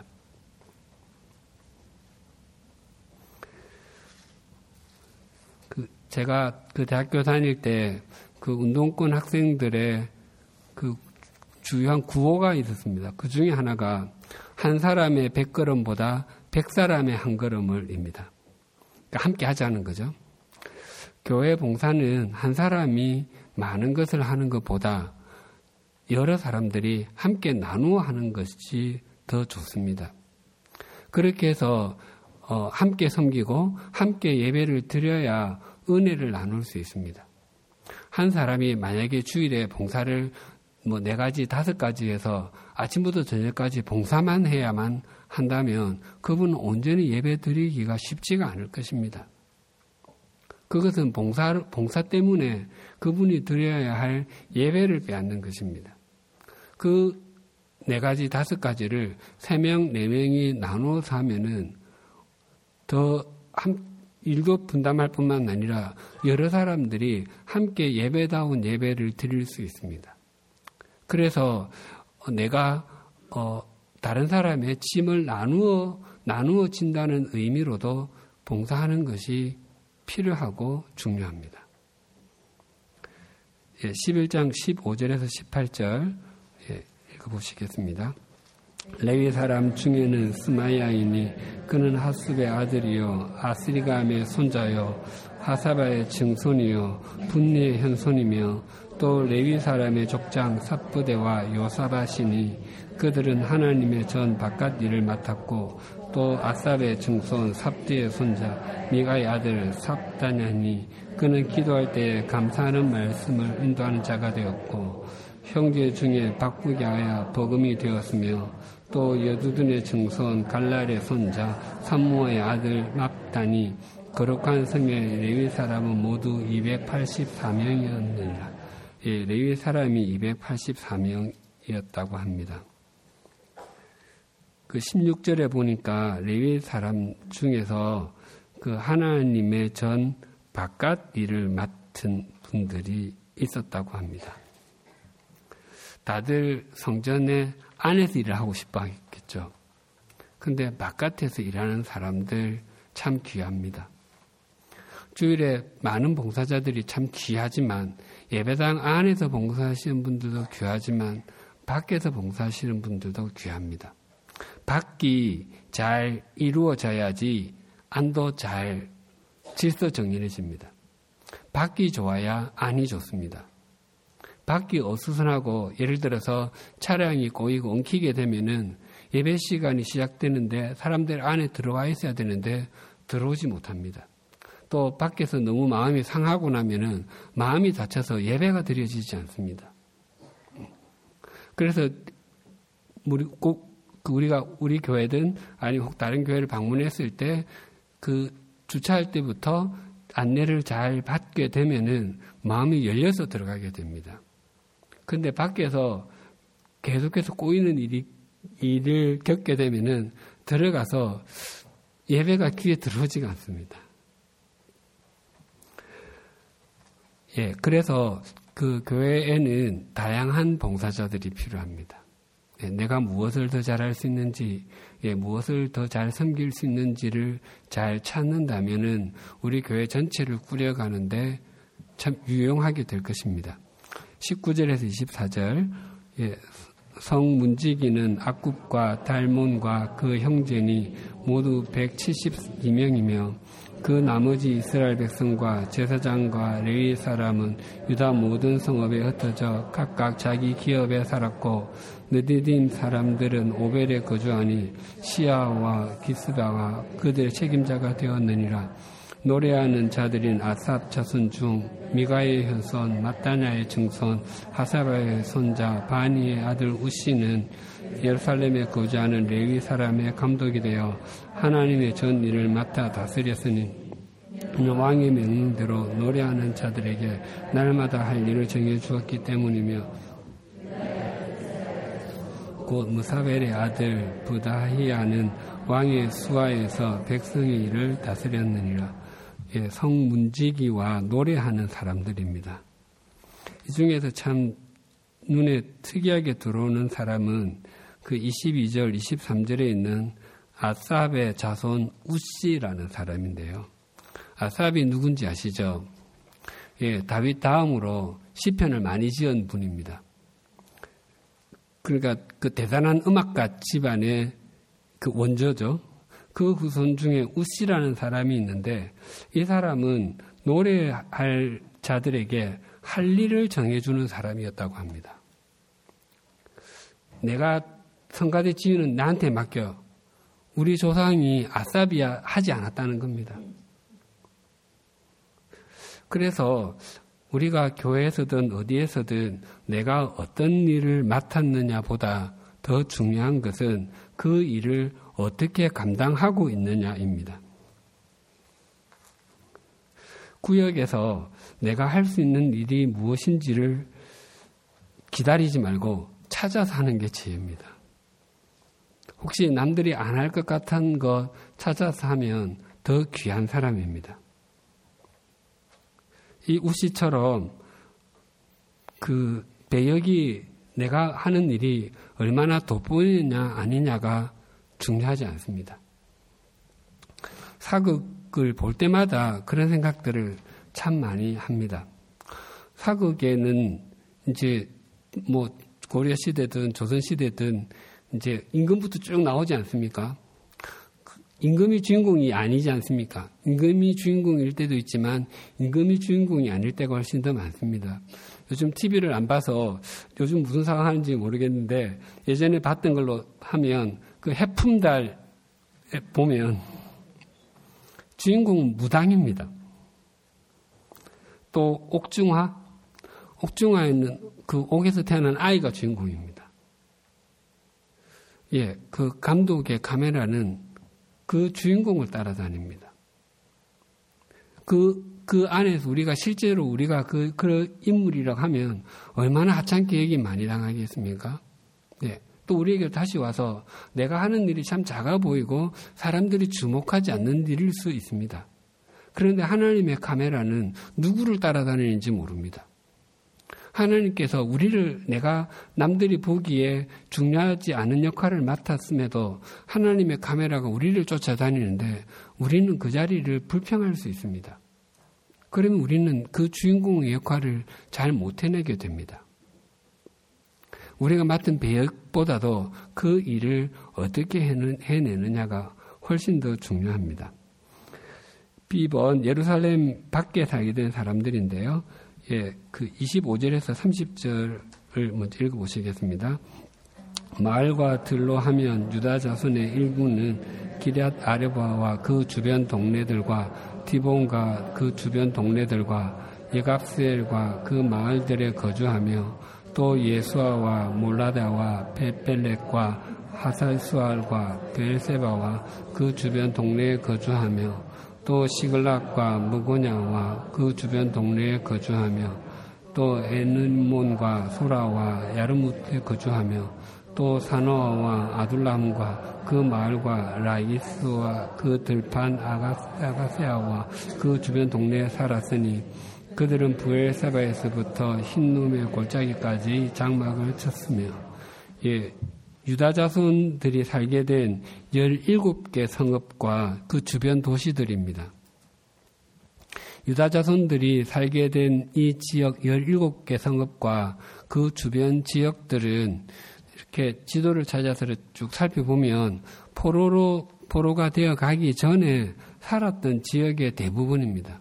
Speaker 2: 그 제가 그 대학교 다닐 때 그 운동권 학생들의 그 주요한 구호가 있었습니다. 그 중에 하나가 한 사람의 백 걸음보다 백 사람의 한 걸음을입니다. 그러니까 함께 하자는 거죠. 교회 봉사는 한 사람이 많은 것을 하는 것보다 여러 사람들이 함께 나누어 하는 것이 더 좋습니다. 그렇게 해서 어, 함께 섬기고 함께 예배를 드려야 은혜를 나눌 수 있습니다. 한 사람이 만약에 주일에 봉사를 뭐 네 가지, 다섯 가지 해서 아침부터 저녁까지 봉사만 해야만 한다면 그분은 온전히 예배 드리기가 쉽지가 않을 것입니다. 그것은 봉사, 봉사 때문에 그분이 드려야 할 예배를 빼앗는 것입니다. 그 네 가지, 다섯 가지를 세 명, 네 명이 나누어서 하면은 더 한, 일도 분담할 뿐만 아니라 여러 사람들이 함께 예배다운 예배를 드릴 수 있습니다. 그래서 내가 어, 다른 사람의 짐을 나누어 나누어 진다는 의미로도 봉사하는 것이 필요하고 중요합니다. 예, 십일 장 십오 절에서 십팔 절 예, 읽어보시겠습니다. 레위 사람 중에는 스마야이니 그는 하숲의 아들이요 아스리감의 손자요 하사바의 증손이요 분리의 현손이며 또 레위 사람의 족장 삽부대와 요사바시니 그들은 하나님의 전 바깥 일을 맡았고 또 아삽의 증손 삽디의 손자 미가의 아들 삽다냐니 그는 기도할 때에 감사하는 말씀을 인도하는 자가 되었고 형제 중에 바꾸게 하여 버금이 되었으며 또 여두둔의 증손 갈랄의 손자 삼무의 아들 맙다니 거룩한 성의 레위 사람은 모두 이백팔십사 명이었느니라. 예, 레위 사람이 이백팔십사 명이었다고 합니다. 그 십육 절에 보니까 레위 사람 중에서 그 하나님의 전 바깥 일을 맡은 분들이 있었다고 합니다. 다들 성전에 안에서 일을 하고 싶어 하겠죠. 근데 바깥에서 일하는 사람들 참 귀합니다. 주일에 많은 봉사자들이 참 귀하지만 예배당 안에서 봉사하시는 분들도 귀하지만 밖에서 봉사하시는 분들도 귀합니다. 밖이 잘 이루어져야지 안도 잘 질서 정연해집니다. 밖이 좋아야 안이 좋습니다. 밖이 어수선하고 예를 들어서 차량이 꼬이고 엉키게 되면은 예배 시간이 시작되는데 사람들 안에 들어와 있어야 되는데 들어오지 못합니다. 또 밖에서 너무 마음이 상하고 나면은 마음이 다쳐서 예배가 드려지지 않습니다. 그래서 우리 꼭 우리가 우리 교회든 아니면 혹 다른 교회를 방문했을 때 그 주차할 때부터 안내를 잘 받게 되면은 마음이 열려서 들어가게 됩니다. 근데 밖에서 계속해서 꼬이는 일이, 일을 겪게 되면은 들어가서 예배가 귀에 들어오지가 않습니다. 예, 그래서 그 교회에는 다양한 봉사자들이 필요합니다. 예, 내가 무엇을 더 잘할 수 있는지, 예, 무엇을 더 잘 섬길 수 있는지를 잘 찾는다면은 우리 교회 전체를 꾸려가는데 참 유용하게 될 것입니다. 십구 절에서 이십사 절, 예, 성문지기는 악굽과 달몬과 그 형제니 모두 백칠십이 명이며 그 나머지 이스라엘 백성과 제사장과 레위 사람은 유다 모든 성읍에 흩어져 각각 자기 기업에 살았고 느디딤 사람들은 오벨에 거주하니 시아와 기스바가 그들의 책임자가 되었느니라. 노래하는 자들인 아삽 자손 중 미가의 현손, 마따냐의 증손, 하사바의 손자 바니의 아들 우시는 예루살렘에 거주하는 레위 사람의 감독이 되어 하나님의 전 일을 맡아 다스렸으니 왕의 명령대로 노래하는 자들에게 날마다 할 일을 정해 주었기 때문이며 곧 무사벨의 아들 부다히야는 왕의 수하에서 백성의 일을 다스렸느니라. 예, 성문지기와 노래하는 사람들입니다. 이 중에서 참 눈에 특이하게 들어오는 사람은 그 이십이 절, 이십삼 절에 있는 아삽의 자손 우시라는 사람인데요. 아삽이 누군지 아시죠? 예, 다윗 다음으로 시편을 많이 지은 분입니다. 그러니까 그 대단한 음악가 집안의 그 원조죠. 그 후손 중에 우시라는 사람이 있는데 이 사람은 노래할 자들에게 할 일을 정해주는 사람이었다고 합니다. 내가 성가대 지휘는 나한테 맡겨. 우리 조상이 아삽이야 하지 않았다는 겁니다. 그래서 우리가 교회에서든 어디에서든 내가 어떤 일을 맡았느냐 보다 더 중요한 것은 그 일을 어떻게 감당하고 있느냐입니다. 구역에서 내가 할 수 있는 일이 무엇인지를 기다리지 말고 찾아서 하는 게 지혜입니다. 혹시 남들이 안 할 것 같은 거 찾아서 하면 더 귀한 사람입니다. 이 우시처럼 그 배역이 내가 하는 일이 얼마나 돋보이느냐 아니냐가 중요하지 않습니다. 사극을 볼 때마다 그런 생각들을 참 많이 합니다. 사극에는 이제 뭐 고려 시대든 조선 시대든 이제 임금부터 쭉 나오지 않습니까? 임금이 주인공이 아니지 않습니까? 임금이 주인공일 때도 있지만 임금이 주인공이 아닐 때가 훨씬 더 많습니다. 요즘 티비를 안 봐서 요즘 무슨 상황하는지 모르겠는데 예전에 봤던 걸로 하면 그 해품달에 보면 주인공은 무당입니다. 또 옥중화, 옥중화에는 그 옥에서 태어난 아이가 주인공입니다. 예, 그 감독의 카메라는 그 주인공을 따라다닙니다. 그, 그 안에서 우리가 실제로 우리가 그, 그 인물이라고 하면 얼마나 하찮게 얘기 많이 당하겠습니까? 네. 또 우리에게 다시 와서 내가 하는 일이 참 작아 보이고 사람들이 주목하지 않는 일일 수 있습니다. 그런데 하나님의 카메라는 누구를 따라다니는지 모릅니다. 하나님께서 우리를 내가 남들이 보기에 중요하지 않은 역할을 맡았음에도 하나님의 카메라가 우리를 쫓아다니는데 우리는 그 자리를 불평할 수 있습니다. 그러면 우리는 그 주인공의 역할을 잘 못 해내게 됩니다. 우리가 맡은 배역보다도 그 일을 어떻게 해내느냐가 훨씬 더 중요합니다. 비 번 예루살렘 밖에 살게 된 사람들인데요. 예, 그 이십오 절에서 삼십 절을 먼저 읽어보시겠습니다. 마을과 들로 하면 유다 자손의 일부는 기럇 아르바와 그 주변 동네들과 디본과 그 주변 동네들과 예갑스엘과 그 마을들에 거주하며 또 예수아와 몰라다와 베벨렉과 하살수알과 베엘세바와 그 주변 동네에 거주하며 또 시글락과 무고냐와 그 주변 동네에 거주하며 또 에는몬과 소라와 야르무트에 거주하며 또 사노아와 아둘람과 그 마을과 라이스와 그 들판 아가세아와 그 주변 동네에 살았으니 그들은 부엘세바에서부터 흰놈의 골짜기까지 장막을 쳤으며 예, 유다 자손들이 살게 된 열일곱 개 성읍과 그 주변 도시들입니다. 유다 자손들이 살게 된 이 지역 열일곱 개 성읍과 그 주변 지역들은 이렇게 지도를 찾아서 쭉 살펴보면 포로로, 포로가 되어 가기 전에 살았던 지역의 대부분입니다.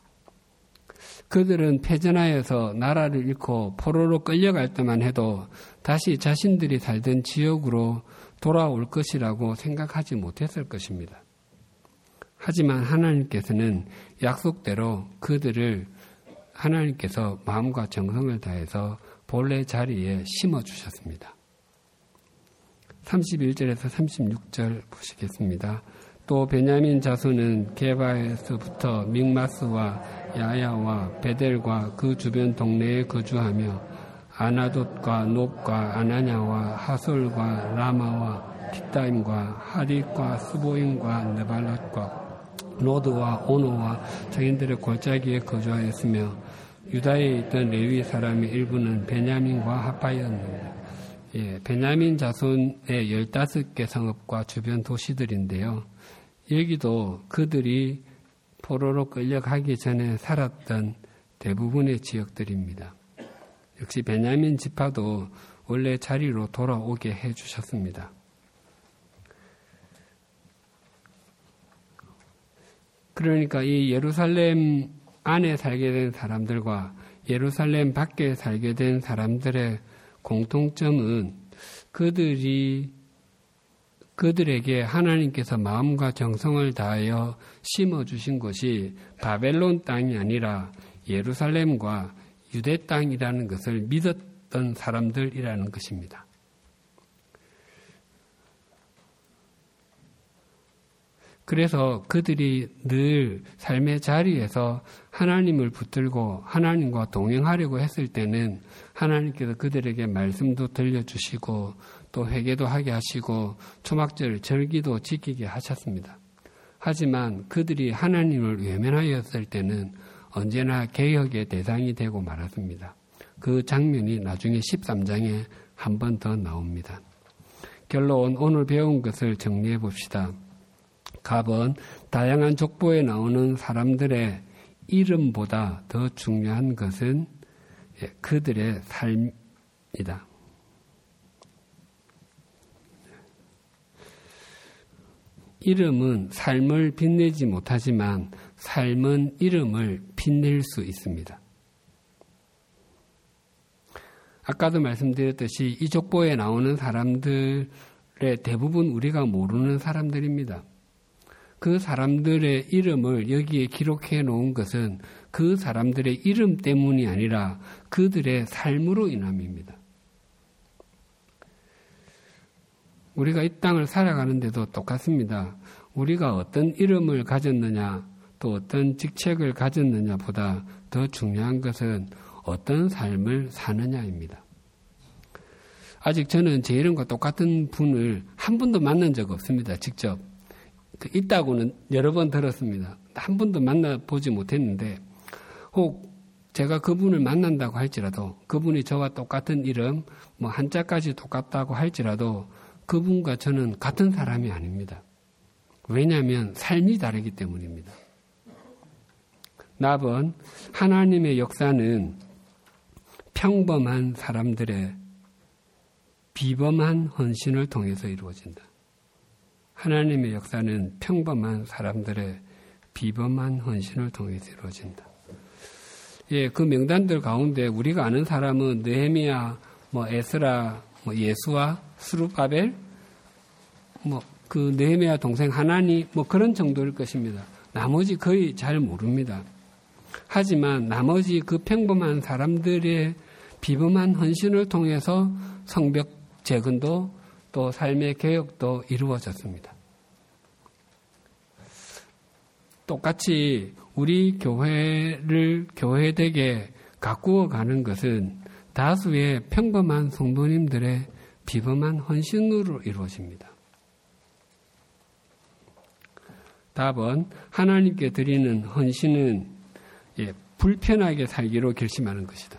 Speaker 2: 그들은 패전하여서 나라를 잃고 포로로 끌려갈 때만 해도 다시 자신들이 살던 지역으로 돌아올 것이라고 생각하지 못했을 것입니다. 하지만 하나님께서는 약속대로 그들을 하나님께서 마음과 정성을 다해서 본래 자리에 심어주셨습니다. 삼십일 절에서 삼십육 절 보시겠습니다. 또 베냐민 자손은 게바에서부터 믹마스와 야야와 베델과 그 주변 동네에 거주하며 아나돗과 놉과 아나냐와 하솔과 라마와 kit다임과 하릿과 스보임과 느발랏과 로드와 오노와 자기들의 골짜기에 거주하였으며 유다에 있던 레위 사람의 일부는 베냐민과 하파였습니다. 예, 베냐민 자손의 열다섯 개 성읍과 주변 도시들인데요. 여기도 그들이 포로로 끌려가기 전에 살았던 대부분의 지역들입니다. 역시 베냐민 지파도 원래 자리로 돌아오게 해주셨습니다. 그러니까 이 예루살렘 안에 살게 된 사람들과 예루살렘 밖에 살게 된 사람들의 공통점은 그들이 그들에게 하나님께서 마음과 정성을 다하여 심어주신 것이 바벨론 땅이 아니라 예루살렘과 유대 땅이라는 것을 믿었던 사람들이라는 것입니다. 그래서 그들이 늘 삶의 자리에서 하나님을 붙들고 하나님과 동행하려고 했을 때는 하나님께서 그들에게 말씀도 들려주시고 또 회개도 하게 하시고 초막절 절기도 지키게 하셨습니다. 하지만 그들이 하나님을 외면하였을 때는 언제나 개혁의 대상이 되고 말았습니다. 그 장면이 나중에 십삼 장에 한 번 더 나옵니다. 결론 오늘 배운 것을 정리해 봅시다. 갑은 다양한 족보에 나오는 사람들의 이름보다 더 중요한 것은 그들의 삶이다. 이름은 삶을 빛내지 못하지만 삶은 이름을 빛낼 수 있습니다. 아까도 말씀드렸듯이 이 족보에 나오는 사람들의 대부분 우리가 모르는 사람들입니다. 그 사람들의 이름을 여기에 기록해 놓은 것은 그 사람들의 이름 때문이 아니라 그들의 삶으로 인함입니다. 우리가 이 땅을 살아가는데도 똑같습니다. 우리가 어떤 이름을 가졌느냐 또 어떤 직책을 가졌느냐보다 더 중요한 것은 어떤 삶을 사느냐입니다. 아직 저는 제 이름과 똑같은 분을 한 번도 만난 적 없습니다. 직접. 있다고는 여러 번 들었습니다. 한 번도 만나보지 못했는데 혹 제가 그분을 만난다고 할지라도 그분이 저와 똑같은 이름, 뭐 한자까지 똑같다고 할지라도 그분과 저는 같은 사람이 아닙니다. 왜냐하면 삶이 다르기 때문입니다. 납은 하나님의 역사는 평범한 사람들의 비범한 헌신을 통해서 이루어진다. 하나님의 역사는 평범한 사람들의 비범한 헌신을 통해서 이루어진다. 예, 그 명단들 가운데 우리가 아는 사람은 느헤미야, 뭐 에스라, 뭐 예수와 스룹바벨, 뭐 그 느헤미야 동생 하나니, 뭐 그런 정도일 것입니다. 나머지 거의 잘 모릅니다. 하지만 나머지 그 평범한 사람들의 비범한 헌신을 통해서 성벽 재건도 또 삶의 개혁도 이루어졌습니다. 똑같이 우리 교회를 교회되게 가꾸어 가는 것은 다수의 평범한 성도님들의 비범한 헌신으로 이루어집니다. 답은 하나님께 드리는 헌신은 예, 불편하게 살기로 결심하는 것이다.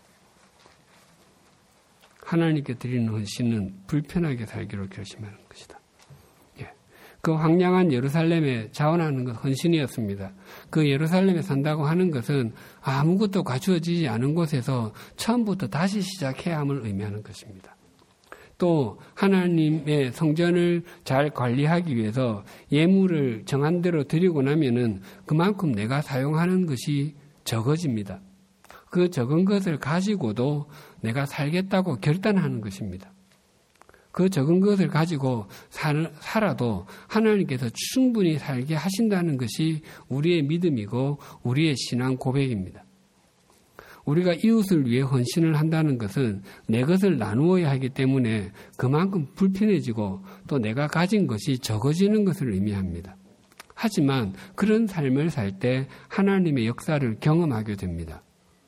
Speaker 2: 하나님께 드리는 헌신은 불편하게 살기로 결심하는 것이다. 예. 그 황량한 예루살렘에 자원하는 것 헌신이었습니다. 그 예루살렘에 산다고 하는 것은 아무것도 갖추어지지 않은 곳에서 처음부터 다시 시작해야 함을 의미하는 것입니다. 또 하나님의 성전을 잘 관리하기 위해서 예물을 정한 대로 드리고 나면은 그만큼 내가 사용하는 것이 적어집니다. 그 적은 것을 가지고도 내가 살겠다고 결단하는 것입니다. 그 적은 것을 가지고 살, 살아도 하나님께서 충분히 살게 하신다는 것이 우리의 믿음이고 우리의 신앙 고백입니다. 우리가 이웃을 위해 헌신을 한다는 것은 내 것을 나누어야 하기 때문에 그만큼 불편해지고 또 내가 가진 것이 적어지는 것을 의미합니다. 하지만 그런 삶을 살 때 하나님의 역사를 경험하게 됩니다.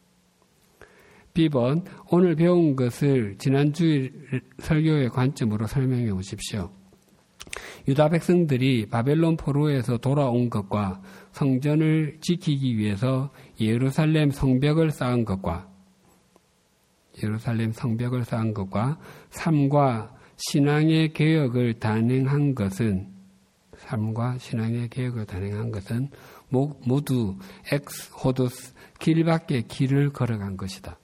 Speaker 2: 비번, 오늘 배운 것을 지난주 설교의 관점으로 설명해 보십시오. 유다 백성들이 바벨론 포로에서 돌아온 것과 성전을 지키기 위해서 예루살렘 성벽을 쌓은 것과 예루살렘 성벽을 쌓은 것과 삶과 신앙의 개혁을 단행한 것은 삶과 신앙의 개혁을 단행한 것은 모두 엑스호도스 길 밖에 길을 걸어간 것이다.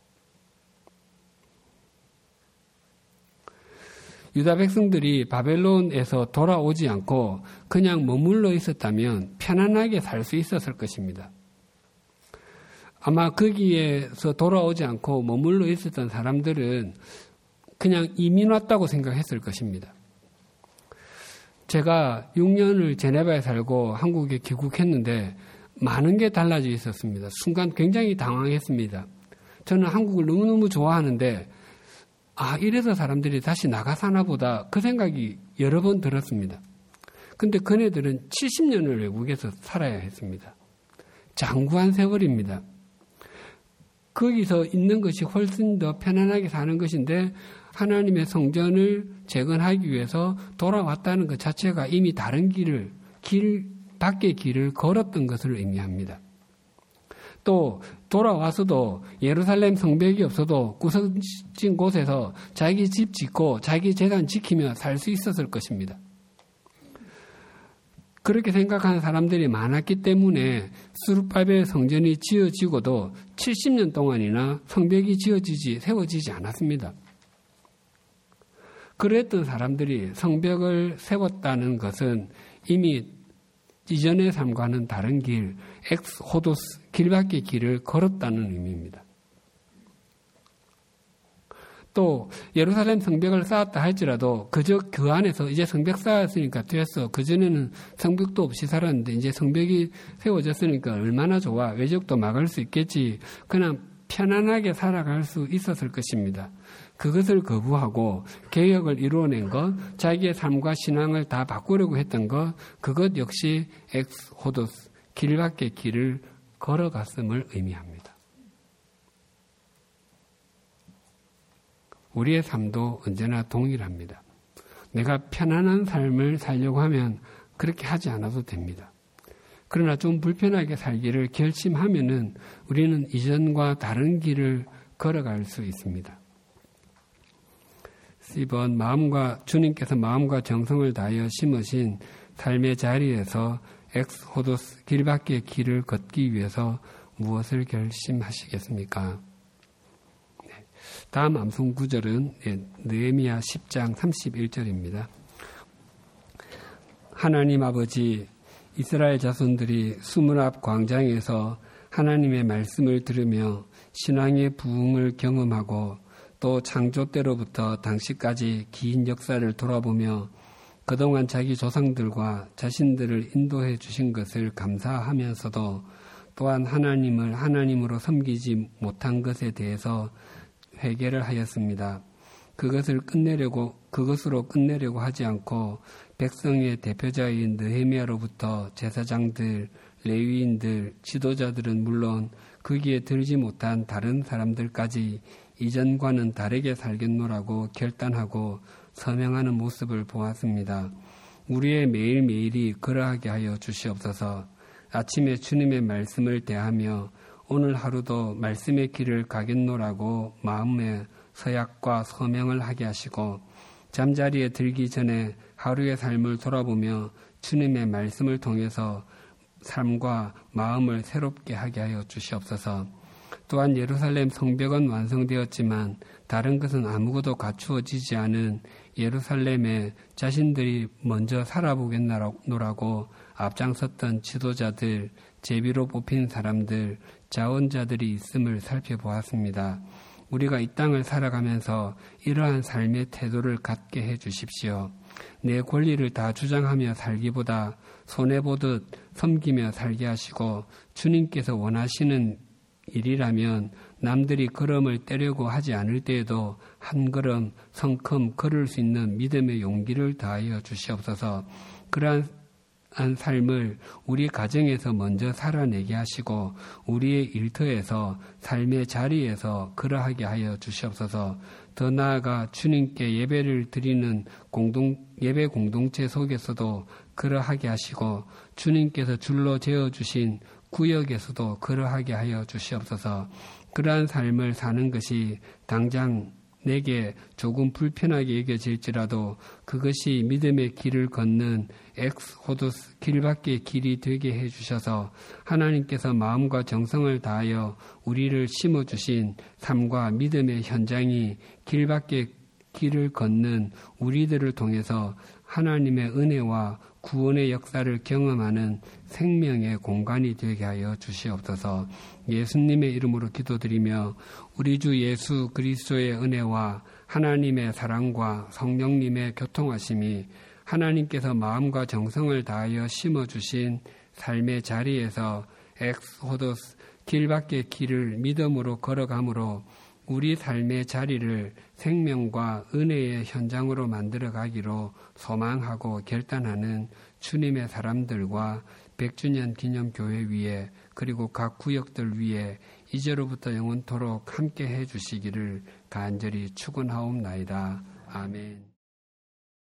Speaker 2: 유다 백성들이 바벨론에서 돌아오지 않고 그냥 머물러 있었다면 편안하게 살 수 있었을 것입니다. 아마 거기에서 돌아오지 않고 머물러 있었던 사람들은 그냥 이민 왔다고 생각했을 것입니다. 제가 육 년을 제네바에 살고 한국에 귀국했는데 많은 게 달라져 있었습니다. 순간 굉장히 당황했습니다. 저는 한국을 너무너무 좋아하는데 아, 이래서 사람들이 다시 나가 사나 보다 그 생각이 여러 번 들었습니다. 근데 그네들은 칠십 년을 외국에서 살아야 했습니다. 장구한 세월입니다. 거기서 있는 것이 훨씬 더 편안하게 사는 것인데 하나님의 성전을 재건하기 위해서 돌아왔다는 것 자체가 이미 다른 길을, 길 밖의 길을 걸었던 것을 의미합니다. 또 돌아와서도 예루살렘 성벽이 없어도 구석진 곳에서 자기 집 짓고 자기 재산 지키며 살 수 있었을 것입니다. 그렇게 생각하는 사람들이 많았기 때문에 스룹바벨 성전이 지어지고도 칠십 년 동안이나 성벽이 지어지지 세워지지 않았습니다. 그랬던 사람들이 성벽을 세웠다는 것은 이미 이전의 삶과는 다른 길, 엑스호도스, 길 밖의 길을 걸었다는 의미입니다. 또 예루살렘 성벽을 쌓았다 할지라도 그저 그 안에서 이제 성벽 쌓았으니까 됐어. 그전에는 성벽도 없이 살았는데 이제 성벽이 세워졌으니까 얼마나 좋아. 외적도 막을 수 있겠지. 그냥 편안하게 살아갈 수 있었을 것입니다. 그것을 거부하고 개혁을 이루어낸 것, 자기의 삶과 신앙을 다 바꾸려고 했던 것, 그것 역시 엑스호도스, 길 밖의 길을 걸어갔음을 의미합니다. 우리의 삶도 언제나 동일합니다. 내가 편안한 삶을 살려고 하면 그렇게 하지 않아도 됩니다. 그러나 좀 불편하게 살기를 결심하면은 우리는 이전과 다른 길을 걸어갈 수 있습니다. 십 번 마음과 주님께서 마음과 정성을 다하여 심으신 삶의 자리에서 엑스호도스 길 밖의 길을 걷기 위해서 무엇을 결심하시겠습니까? 네. 다음 암송 구절은 느헤미야 십 장 삼십일 절입니다. 하나님 아버지, 이스라엘 자손들이 수문 앞 광장에서 하나님의 말씀을 들으며 신앙의 부흥을 경험하고 또 창조 때로부터 당시까지 긴 역사를 돌아보며 그동안 자기 조상들과 자신들을 인도해 주신 것을 감사하면서도 또한 하나님을 하나님으로 섬기지 못한 것에 대해서 회개를 하였습니다. 그것을 끝내려고 그것으로 끝내려고 하지 않고 백성의 대표자인 느헤미야로부터 제사장들, 레위인들, 지도자들은 물론 거기에 들지 못한 다른 사람들까지 이전과는 다르게 살겠노라고 결단하고 서명하는 모습을 보았습니다. 우리의 매일매일이 그러하게 하여 주시옵소서. 아침에 주님의 말씀을 대하며 오늘 하루도 말씀의 길을 가겠노라고 마음에 서약과 서명을 하게 하시고 잠자리에 들기 전에 하루의 삶을 돌아보며 주님의 말씀을 통해서 삶과 마음을 새롭게 하게 하여 주시옵소서. 또한 예루살렘 성벽은 완성되었지만 다른 것은 아무것도 갖추어지지 않은 예루살렘에 자신들이 먼저 살아보겠노라고 앞장섰던 지도자들, 제비로 뽑힌 사람들, 자원자들이 있음을 살펴보았습니다. 우리가 이 땅을 살아가면서 이러한 삶의 태도를 갖게 해 주십시오. 내 권리를 다 주장하며 살기보다 손해보듯 섬기며 살게 하시고, 주님께서 원하시는 일이라면 남들이 걸음을 떼려고 하지 않을 때에도 한 걸음 성큼 걸을 수 있는 믿음의 용기를 다하여 주시옵소서. 그러한 삶을 우리 가정에서 먼저 살아내게 하시고, 우리의 일터에서 삶의 자리에서 그러하게 하여 주시옵소서. 더 나아가 주님께 예배를 드리는 공동, 예배 공동체 속에서도 그러하게 하시고, 주님께서 줄로 재어주신 구역에서도 그러하게 하여 주시옵소서. 그러한 삶을 사는 것이 당장 내게 조금 불편하게 여겨질지라도 그것이 믿음의 길을 걷는 엑스호도스 길밖의 길이 되게 해주셔서 하나님께서 마음과 정성을 다하여 우리를 심어주신 삶과 믿음의 현장이 길밖의 길을 걷는 우리들을 통해서 하나님의 은혜와 구원의 역사를 경험하는 생명의 공간이 되게 하여 주시옵소서. 예수님의 이름으로 기도드리며 우리 주 예수 그리스도의 은혜와 하나님의 사랑과 성령님의 교통하심이 하나님께서 마음과 정성을 다하여 심어주신 삶의 자리에서 엑스호도스 길밖의 길을 믿음으로 걸어가므로 우리 삶의 자리를 생명과 은혜의 현장으로 만들어 가기로 소망하고 결단하는 주님의 사람들과 백주년 기념교회 위에 그리고 각 구역들 위에 이제로부터 영원토록 함께 해 주시기를 간절히 축원하옵나이다. 아멘.